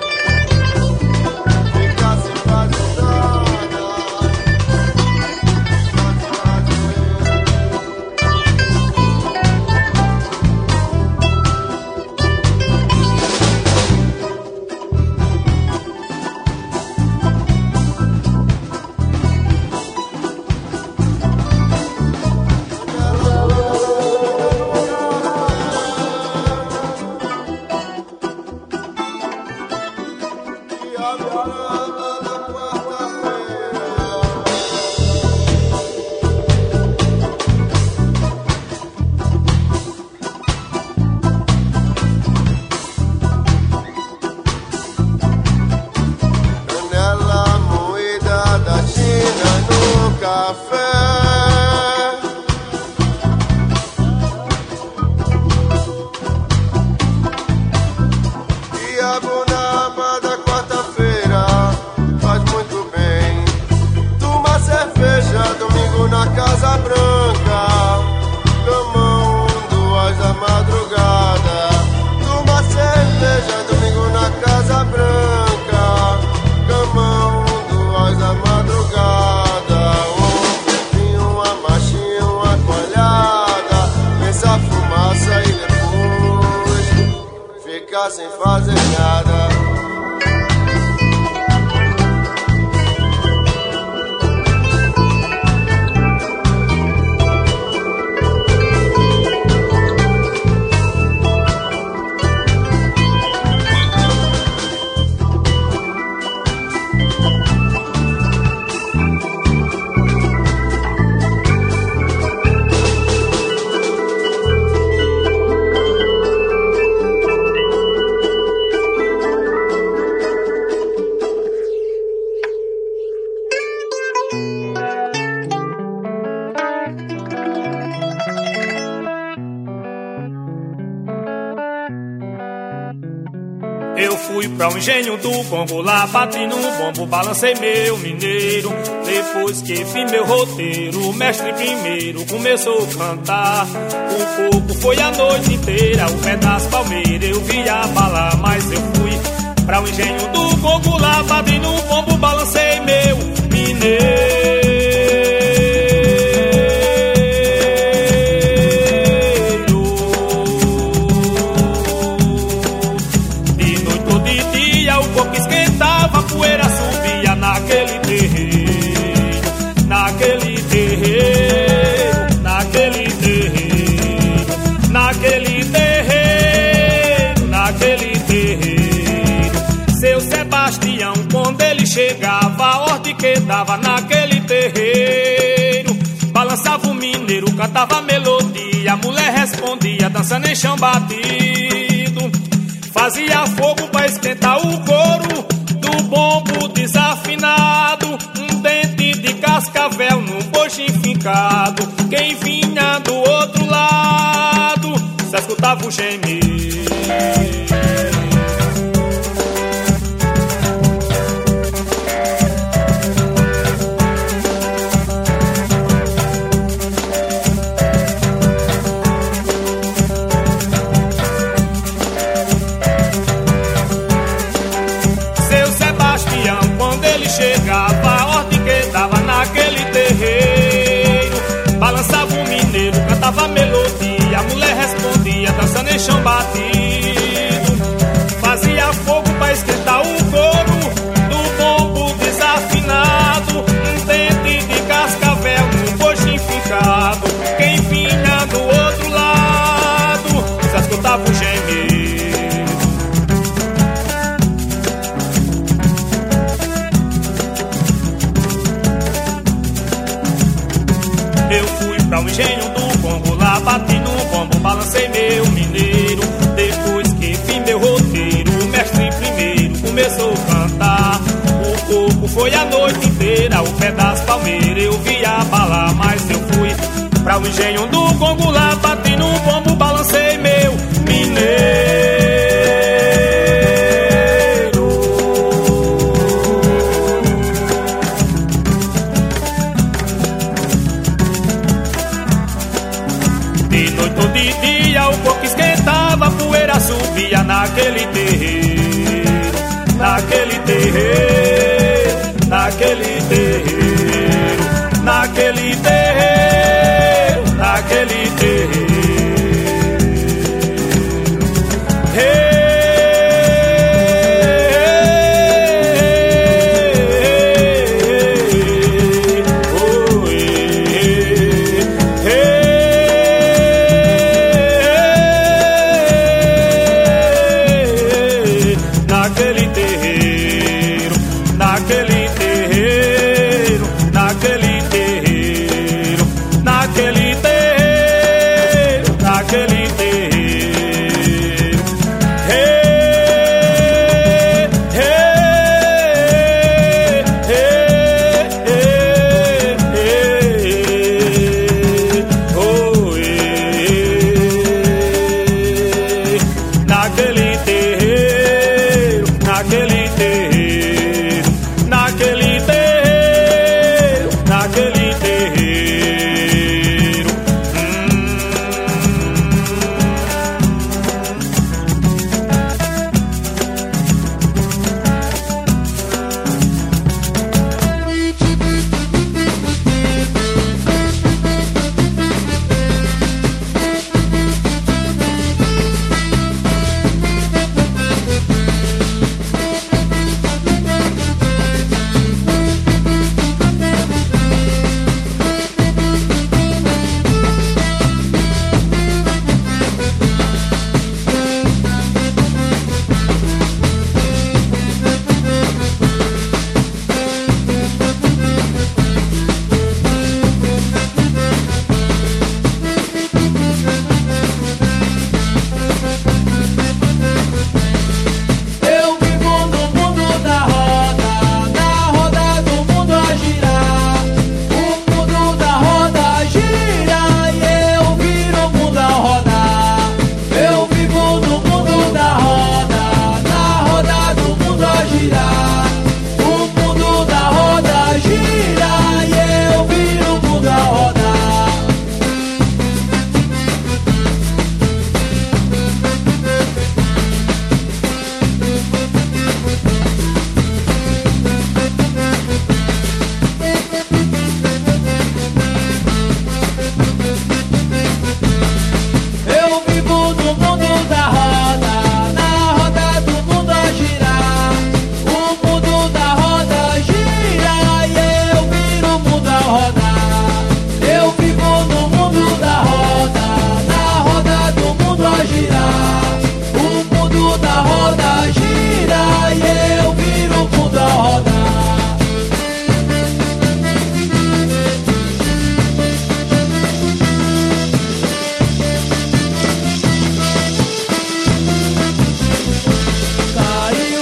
Fica sem fazer nada. Canela moída da China no café quiabo na rabada quarta-feira faz muito bem. Toma cerveja domingo na Casa Branca, gamão 2 da madrugada. Toma cerveja domingo na Casa Branca, gamão 2 da madrugada. Um pretinho, uma machinha, uma coalhada. Pensa fumaça e depois fica sem fazer nada. Eu fui pra o engenho do Congo, lá bati no bombo, balancei meu mineiro. Depois que fiz meu roteiro, o mestre primeiro começou a cantar. O coco foi a noite inteira, o pé das palmeiras eu vi a bala. Mas eu fui pra o engenho do Congo, lá bati no bombo, balancei meu mineiro. Esquentava, a poeira subia naquele terreiro, naquele terreiro, naquele terreiro, naquele terreiro, naquele terreiro. Seu Sebastião, quando ele chegava, a ordem que dava naquele terreiro, balançava o mineiro, cantava a melodia, a mulher respondia, dançando em chão batido. Fazia fogo pra esquentar o couro do bombo desafinado. Um dente de cascavel num coxim fincado. Quem vinha do outro lado só escutava o gemer. pra o engenho do Congo. Lá bati no bombo, balancei meu mineiro. Depois que vi meu roteiro, o mestre primeiro começou a cantar. O coco foi a noite inteira, o pé das palmeiras eu vi a bala, mas eu fui pra o engenho do Congo. Lá bati no bombo, balancei meu mineiro. De noite ou de dia o coco esquentava, a poeira subia naquele terreiro, naquele terreiro, naquele terreiro, naquele terreiro, naquele terreiro.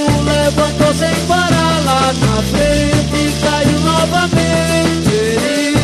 Levantou sem parar lá na frente, caiu novamente.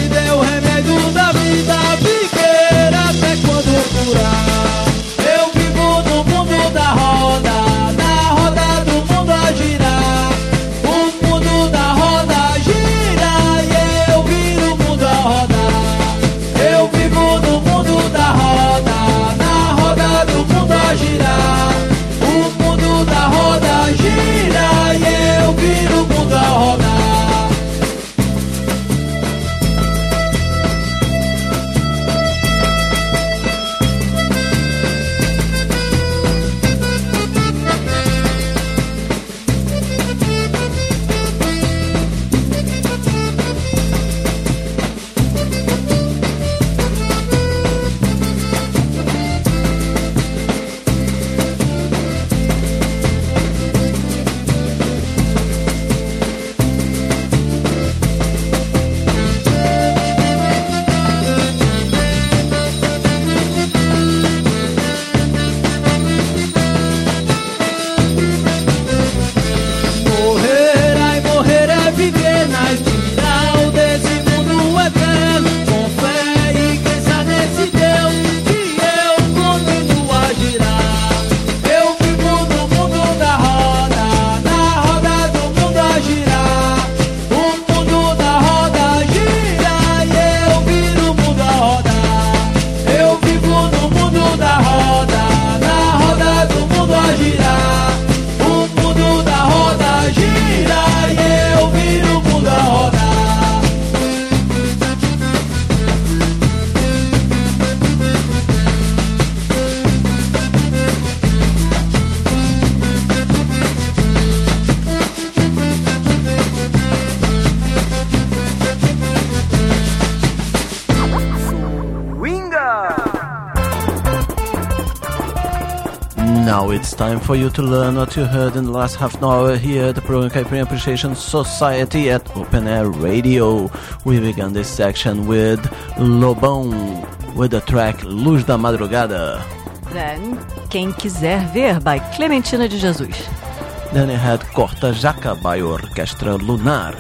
Now it's time for you to learn what you heard in the last half an hour here at the program Caipirinha Appreciation Society at Open Air Radio. We began this section with Lobão, with the track Luz da Madrugada. Then, Quem Quiser Ver by Clementina de Jesus. Then I had Corta Jaca by Orquestra Lunar.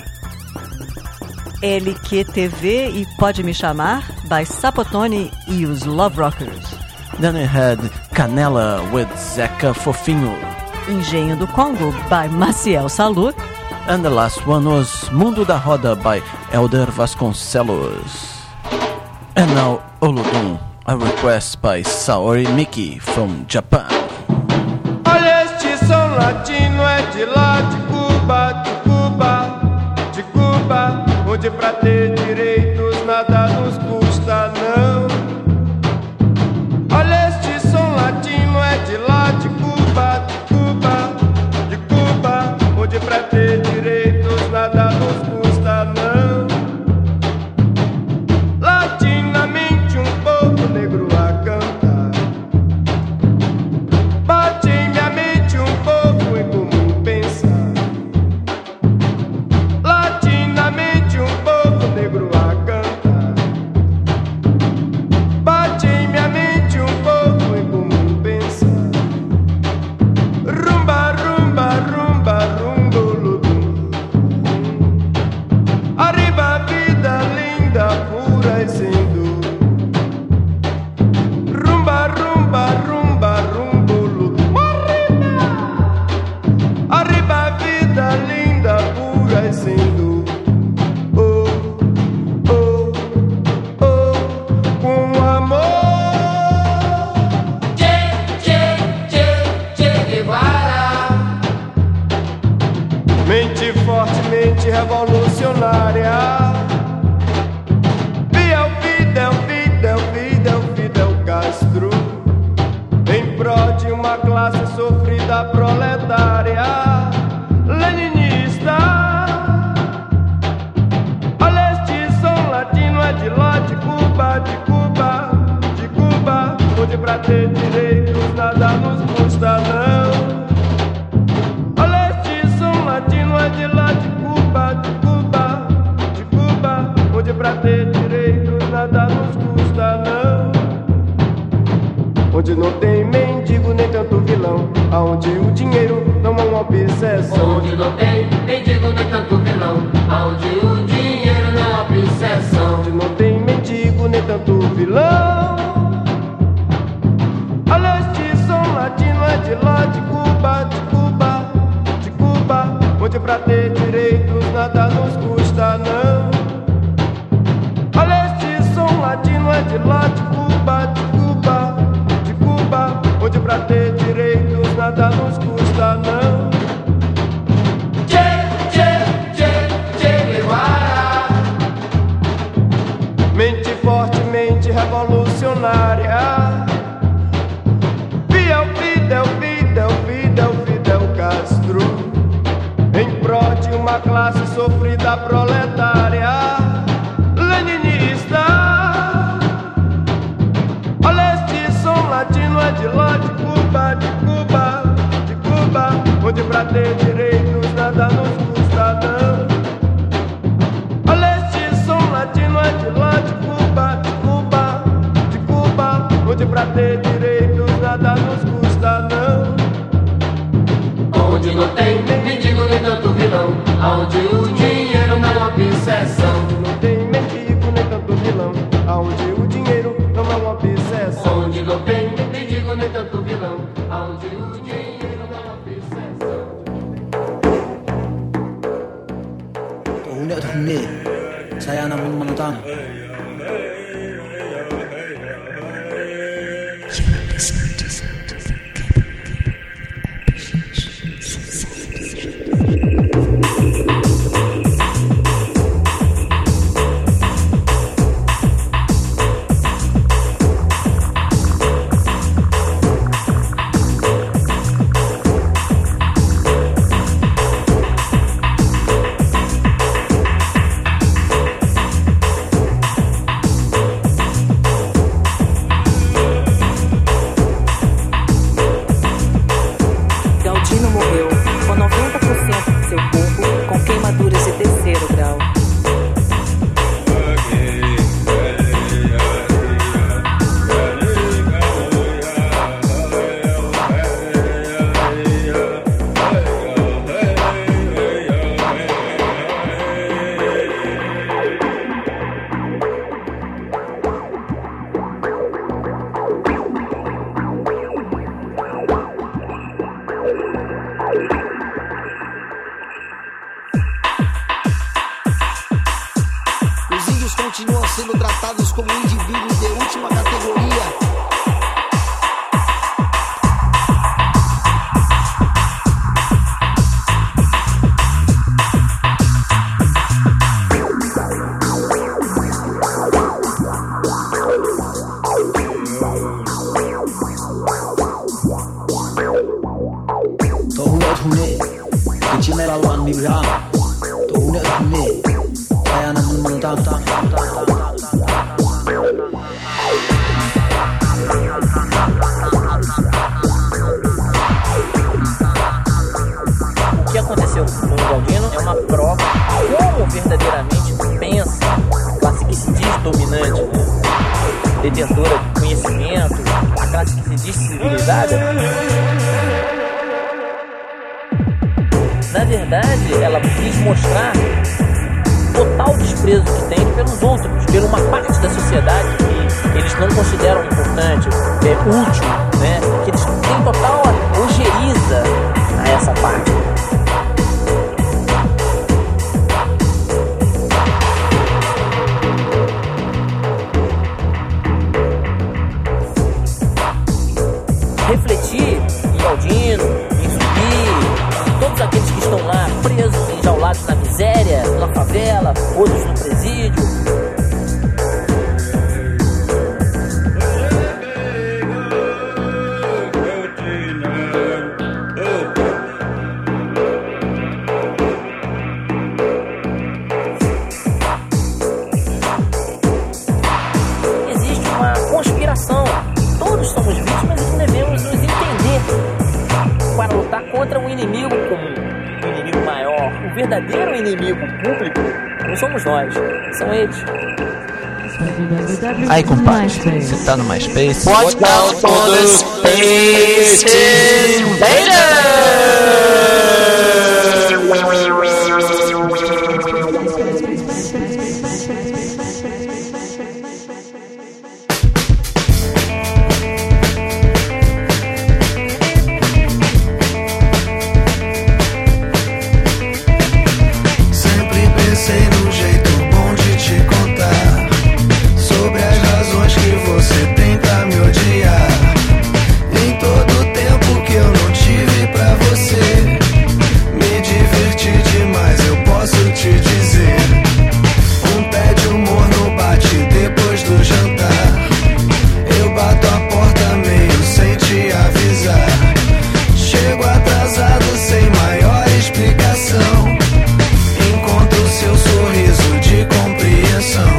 LQTV e Pode Me Chamar by Sapotone e os Love Rockers. Then I had Canela with Zeca Fofinho. Engenho do Congo by Maciel Salu. And the last one was Mundo da Roda by Elder Vasconcelos. And now Olodum, a request by Saori Miki from Japan. Olha, este som latino é de lá de Cuba, de Cuba, de Cuba, onde pra ter direitos nada nos custa, não. Olha, este som latino é de lá de Cuba, de Cuba, de Cuba, onde pra ter direitos nada nos custa, não. Latinamente um povo negro a cantar, bate em minha mente um povo em comum pensar. Latinamente um povo negro a cantar, bate em minha mente um povo em comum pensar. Rumba, rumba, rumba, rumbolodum. Arriba, vida linda, pura e sem dor. Rumba, rumba, rumba, rumbolodum. Arriba, vida linda, pura e sem dor. Oh, oh, oh, com amor. Che Guevara. Mente fortemente revolucionária. Fidel Castro, em prol de uma classe sofrida proletária, leninista. Olha, este som latino é de lá de Cuba, de Cuba, de Cuba, onde pra ter direitos nada nos custa, não. Olha, este som latino é de lá de Cuba, de Cuba, de Cuba, onde pra ter direitos nada nos custa, não. Onde não tem mendigo nem tanto vilão, aonde o dinheiro não é uma obsessão. Onde não tem mendigo nem tanto vilão, aonde o dinheiro não é uma obsessão. Onde não tem mendigo nem tanto vilão. Olha, este som latino é de lá de Cuba, de Cuba, de Cuba, onde pra ter direitos nada nos custa, não. Olha, este som latino é de lá de Cuba, de Cuba, de Cuba, onde pra ter direitos nada nos custa, não. Che Guevara. Mente fortemente revolucionária. Fidel Castro, em prol de uma classe sofrida proletária, leninista. Olha, este som latino é de lá de Cuba, de Cuba, de Cuba, onde pra ter direitos nada nos custa, não. Olha, este som latino é de lá de Cuba, de Cuba, de Cuba, onde pra ter direitos nada nos custa, não. Onde não tem mendigo nem tanto vilão, aonde o dinheiro não é uma obsessão. Onde não tem mendigo nem tanto vilão, aonde o dinheiro não é uma obsessão. Onde não tem mendigo nem tanto vilão, aonde o dinheiro não é uma obsessão. Udah Hundi, saya anak menonton. Eles continuam sendo tratados como indivíduos de última categoria. O que aconteceu com o Galdino é uma prova como verdadeiramente pensa a classe que se diz dominante, né? Detentora de conhecimento, a classe que se diz civilizada. Na verdade, ela quis mostrar o total desprezo que tem pelos outros, por uma parte da sociedade que eles não consideram importante, útil, né? Que eles têm total ojeriza a essa parte. Refletir em Galdino, em Zumbi, todos aqueles que estão lá presos, enjaulados na miséria, na favela, outros no presídio. Existe uma conspiração. Todos somos vítimas e devemos nos entender para lutar contra um inimigo comum, um inimigo maior. O verdadeiro inimigo público não somos nós, são eles. Aí, compadre, você tá no MySpace? Watch out for the Space Sempre pensei num jeito bom de te contar sobre as razões que você tem pra me odiar. Em todo o tempo que eu não tive pra você, me diverti demais, eu posso te dizer. Um pé de humor no bate depois do jantar. Eu bato a porta meio sem te avisar. Chego atrasado sem maior explicação. Encontro seu sorriso de compreensão.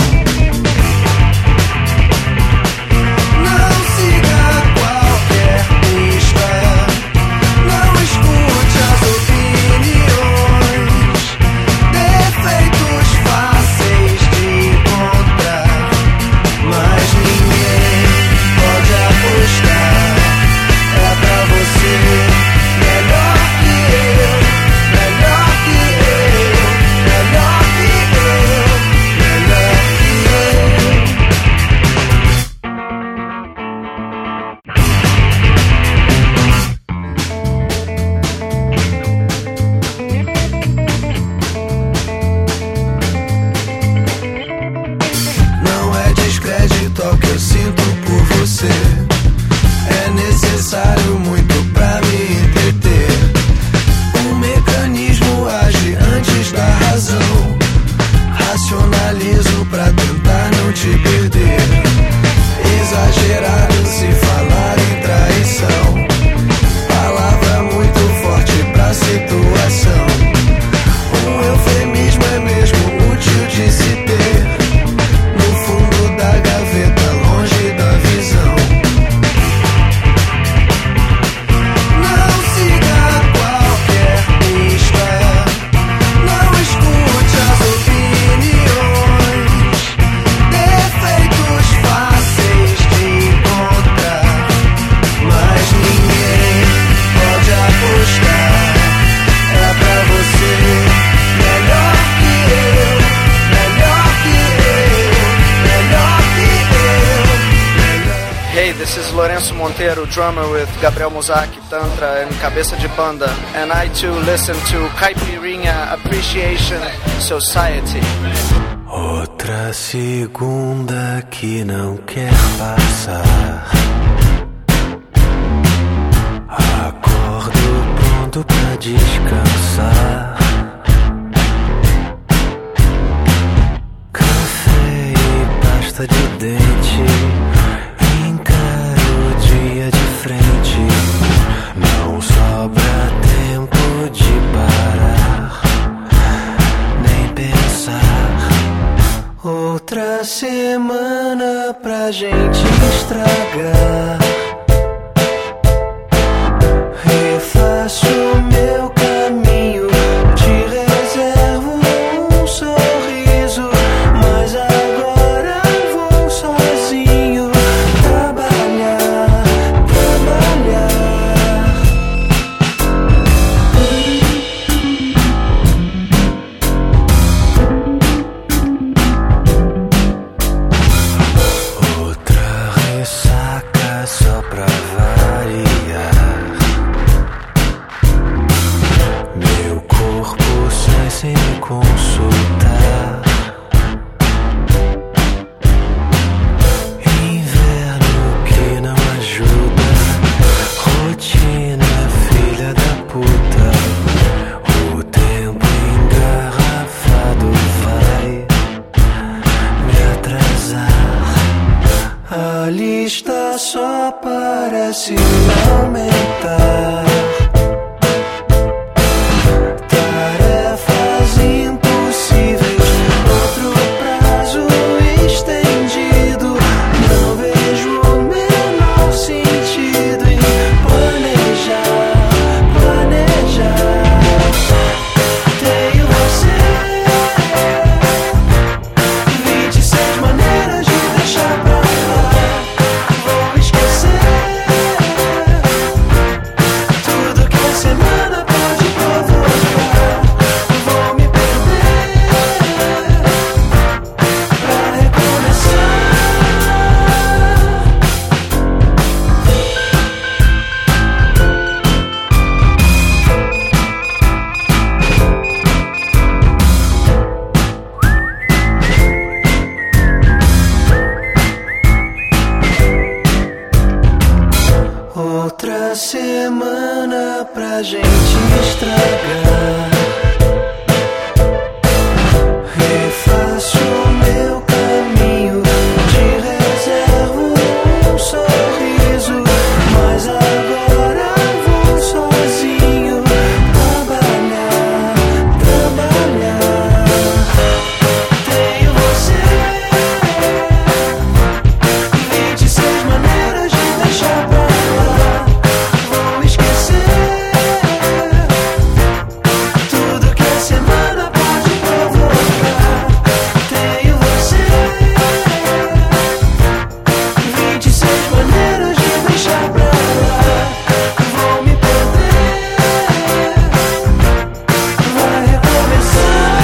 Não siga qualquer pista, não escute as opiniões. Defeitos fáceis de encontrar, mas ninguém pode apostar. É pra você, melhor que eu, melhor que eu, melhor que eu, melhor que eu. Não é descrédito ao que eu sinto por você. É necessário muito pra me entreter. Um mecanismo age antes da razão. Racionalizo pra tentar não te perder. Exagerado se falar em traição. Palavra muito forte pra situação. Um eufemismo é mesmo útil de se ter. No fundo da gaveta, longe da visão. Não siga qualquer pista, não escute as opiniões. Defeitos fáceis de encontrar, mas ninguém pode apostar. É pra você, melhor que eu, melhor que eu, melhor que eu. Hey, this is Lourenço Monteiro, drummer with Gabriel Muzaki, Tantra and Cabeça de Banda, and I too listen to Caipirinha Appreciation Society. Outra segunda que não quer passar. Acordo pronto pra descansar. Café e pasta de dente. Encaro o dia de frente. Não sobra tempo de parar, nem pensar. Outra semana pra gente estragar. Refaço meu caminho, te reservo um sorriso, mas agora vou sozinho trabalhar, trabalhar. Outra ressaca só pra variar. Meu corpo sai sem me consultar. Inverno que não ajuda. Rotina, filha da puta. O tempo engarrafado vai me atrasar. A lista só parece aumentar. Tarefas impossíveis, outro prazo estendido. Não vejo o menor sentido em planejar, planejar. Tenho você, 26 maneiras de deixar pra lá. Vou esquecer tudo que a semana pode provocar. Vou me perder pra recomeçar. Outra semana pra gente estragar. Refaço meu caminho, te reservo um sorriso, mas agora vou sozinho trabalhar, trabalhar. Tenho você, 26 maneiras de deixar pra lá. Vou esquecer tudo que a semana pode provocar. Tenho você, 26 maneiras de deixar pra lá. Vou me perder, vai recomeçar.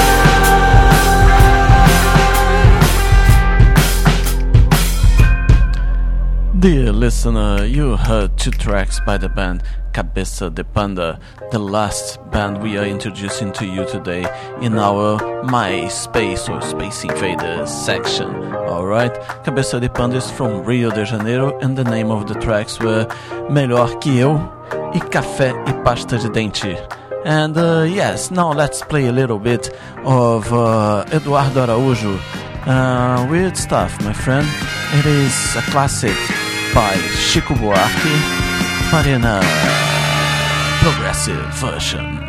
Dear listener, you heard 2 tracks by the band Cabeça de Panda, the last band we are introducing to you today in our MySpace or Space Invaders section. Alright, Cabeça de Panda is from Rio de Janeiro and the name of the tracks were Melhor Que Eu e Café e Pasta de Dente. And yes, now let's play a little bit of Eduardo Araújo. Weird stuff, my friend. It is a classic by Chico Buarque, but in a progressive version.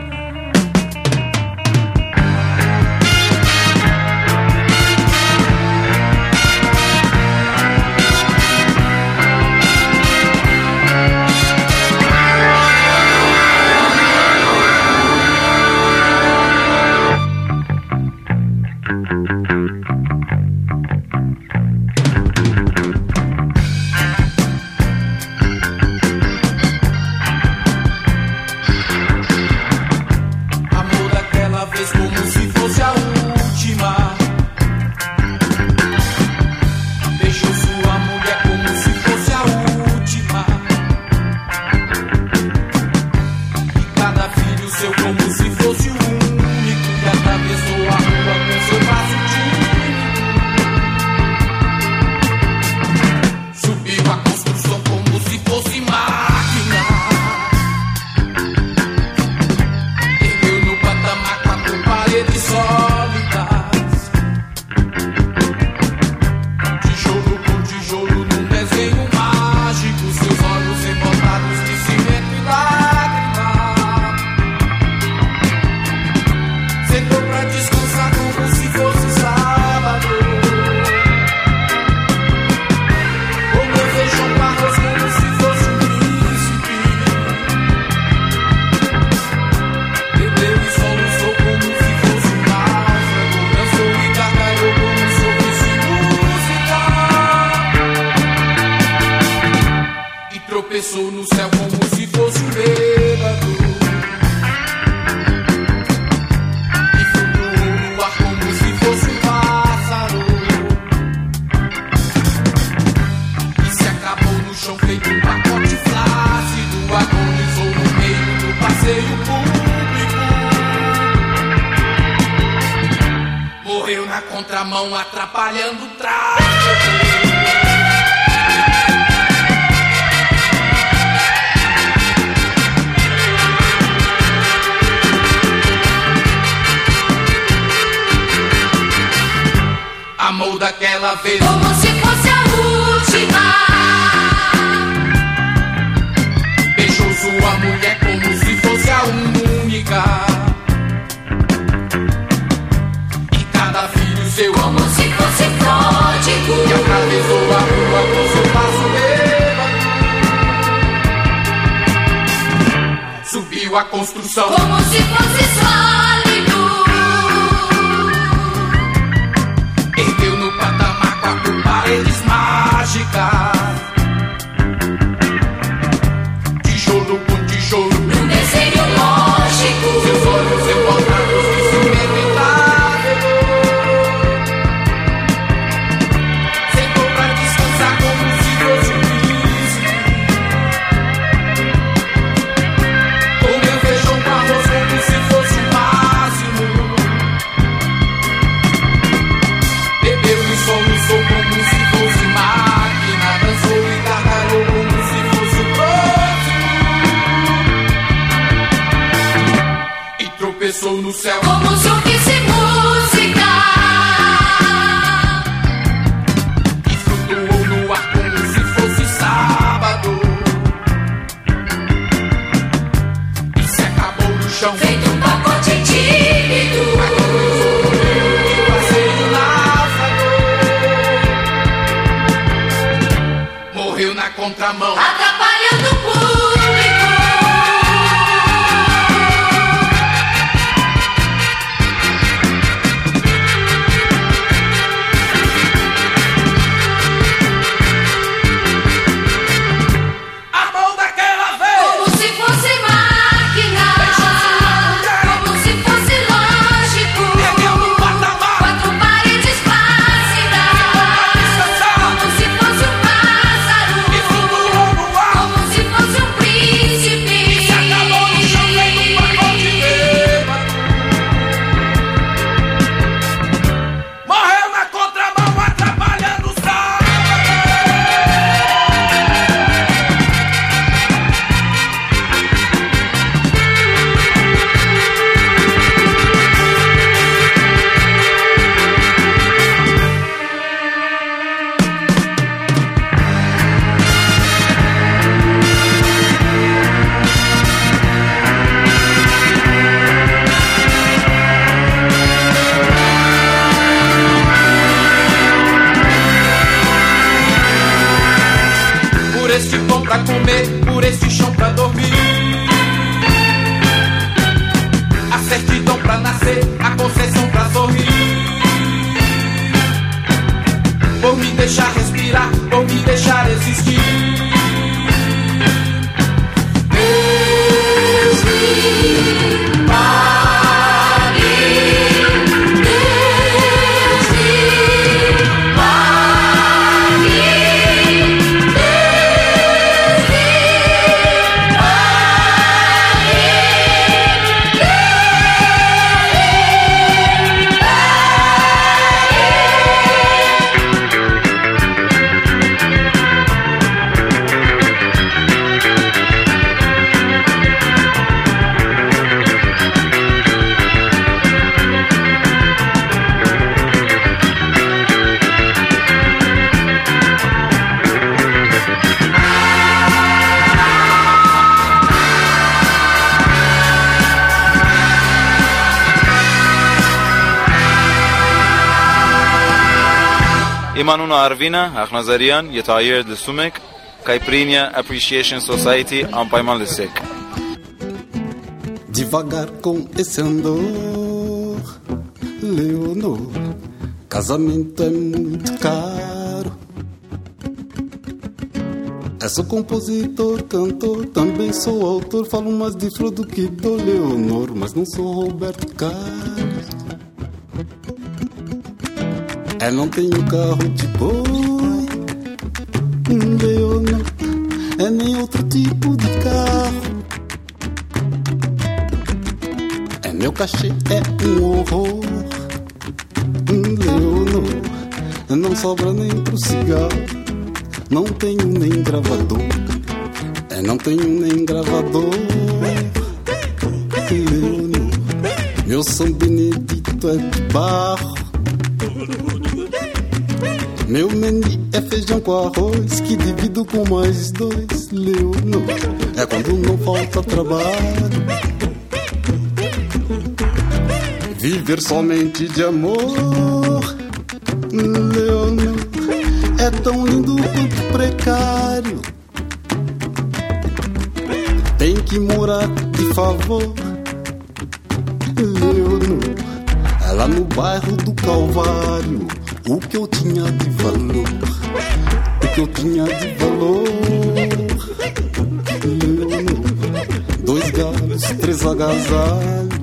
tropeçou no céu como se fosse um bêbado e flutuou no ar como se fosse um pássaro e se acabou no chão feito um pacote flácido, agonizou no meio do passeio público, morreu na contramão atrapalhando o tráfego. Amou daquela vez como se fosse a última. Beijou sua mulher como se fosse a única. E cada filho seu como se fosse pródigo. E atravessou a rua com seu passo bêbado. Subiu a construção como se fosse sólido. Ergueu no patamar 4 paredes mágicas, tijolo com tijolo, num desenho lógico. Seus olhos embotados de cimento intável, sentou pra descansar como se fosse um príncipe. Comeu feijão com arroz como se fosse o máximo. Soluçou como se fosse máquina, dançou e gargalhou como se fosse o próximo. E tropeçou no céu como se ouvisse música. E flutuou no ar como se fosse sábado. E se acabou no chão feito um pacote tímido. Morreu na contramão atrapalhando o público. A mão daquela vez como se fosse máquina, como se fosse lógico. Ergueu no patamar 4 paredes plácidas, como se fosse um pássaro. E flutuou no ar como se fosse um príncipe. E se acabou no chão feito um pacote bêbado. Morreu na contramão atrapalhando o sábado. Por este pão pra comer, por este chão pra dormir, a certidão pra nascer, a concessão pra sorrir, por me deixar respirar, por me deixar existir. Imanuna Arvina, Achnazarian, Yetayer de Sumek, Caiprinia Appreciation Society, Ampaiman Lesek. Devagar com esse andor, Leonor, casamento é muito caro. Sou compositor, cantor, também sou autor. Falo mais de Flor do que do Leonor, mas não sou Roberto Carlos. Não tenho carro de boi, Leonor, nem outro tipo de carro. Meu cachê é um horror, Leonor, não sobra nem pro cigarro. Não tenho nem gravador, não tenho nem gravador, Leonor. Meu São Benedito é de barro. Meu menu é feijão com arroz, que divido com mais dois, Leonor. Quando não falta trabalho. Viver somente de amor, Leonor, é tão lindo quanto precário. Tem que morar de favor, Leonor, lá no bairro do Calvário. O que eu tinha de valor, o que eu tinha de valor, Leonor. 2 galos, 3 agasalhos,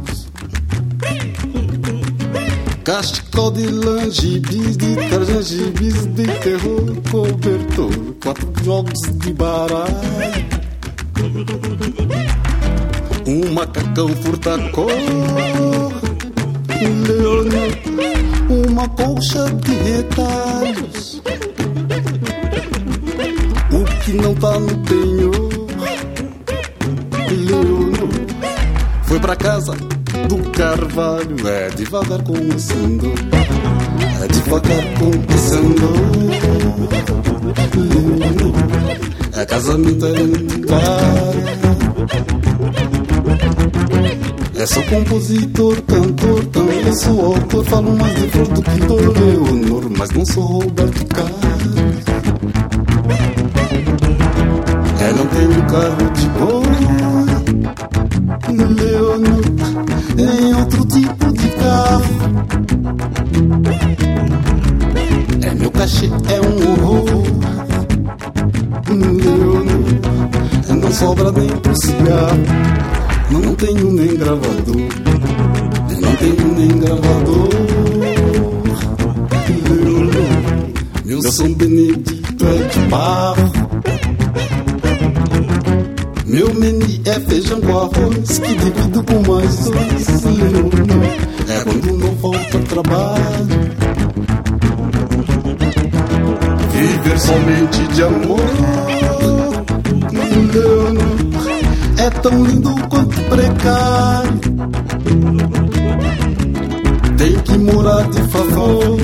cachecol de lã, gibis de tarjan, gibis de terror, cobertor, 4 jogos de baralho, um macacão furta-cor, Leonor, uma colcha de retalhos. O que não tá no penhor, Leonor, foi pra casa do Carvalho. Devagar começando, devagar começando, Leonor, casamento é muito caro. Sou compositor, cantor, também sou autor. Falo mais de Flor do que do Leonor, mas não sou Roberto Carlos. Não tenho carro de boi, Leonor, nem outro tipo de carro. Meu cachê é um horror, Leonor, não sobra nem pro cigarro. Não tenho nem gravador, não tenho nem gravador, Leonor. Meu São Benedito é de barro. Meu menu é feijão com arroz, que divido com mais dois, Leonor. Quando não falta trabalho. Viver somente de amor, Leonor, é tão lindo quanto precário. Tem que morar de favor,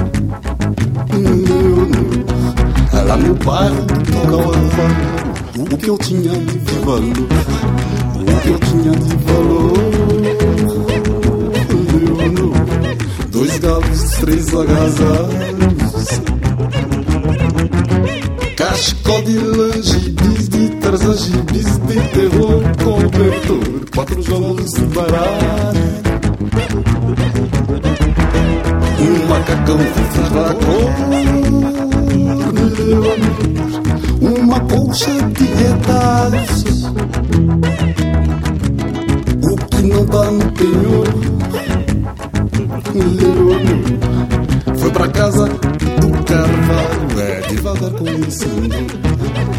Leonor, lá no bairro do Calvário. O que eu tinha de valor, o que eu tinha de valor, Leonor. 2 galos, 3 agasalhos, cachecol de lã, gibis de tarja, gibis de terror, cobertor, 4 jogos de baralho, um macacão furta-cor, Leonor, uma colcha de retalhos. O que não tá no penhor, Leonor, foi pra casa do Carvalho. Devagar começando.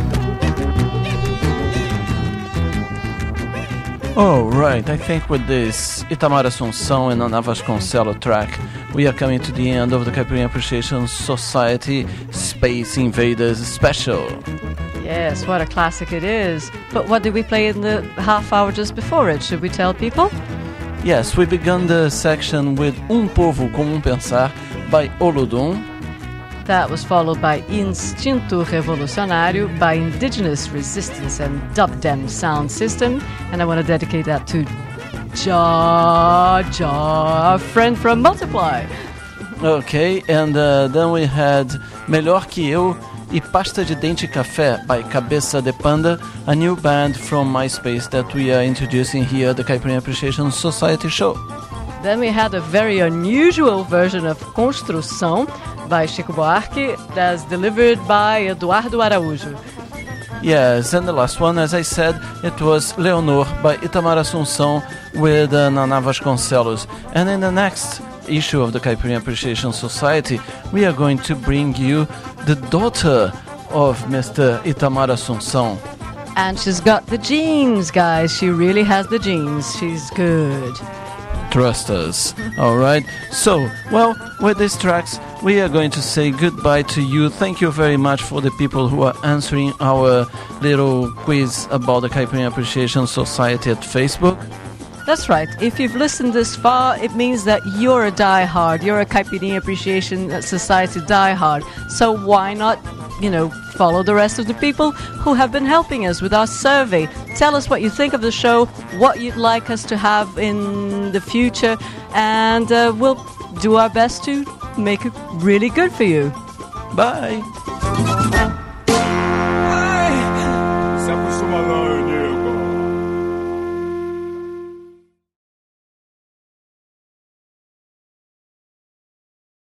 Oh, right. I think with this Itamar Assunção and Ana Vasconcelos track, we are coming to the end of the Caipirinha Appreciation Society Space Invaders Special. Yes, what a classic it is. But what did we play in the half hour just before it? Should we tell people? Yes, we began the section with Povo com Pensar by Olodum. That was followed by Instinto Revolucionário by Indigenous Resistance and Dub Dem Sound System. And I want to dedicate that to Ja, a friend from Multiply. Okay, and then we had Melhor Que Eu e Pasta de Dente e Café by Cabeça de Panda, a new band from MySpace that we are introducing here at the Caipirinha Appreciation Society show. Then we had a very unusual version of Construção by Chico Buarque, that's delivered by Eduardo Araújo. Yes, and the last one, as I said, it was Leonor by Itamar Assunção with Naná Vasconcelos. And in the next issue of the Caipirinha Appreciation Society, we are going to bring you the daughter of Mr. Itamar Assunção. And she's got the genes, guys. She really has the genes. She's good. Trust us. Alright? So, well, with these tracks, we are going to say goodbye to you. Thank you very much for the people who are answering our little quiz about the Caipirinha Appreciation Society at Facebook. That's right. If you've listened this far, it means that you're a diehard. You're a Caipirinha Appreciation Society diehard. So why not, follow the rest of the people who have been helping us with our survey. Tell us what you think of the show, what you'd like us to have in the future, and we'll do our best to make it really good for you. Bye.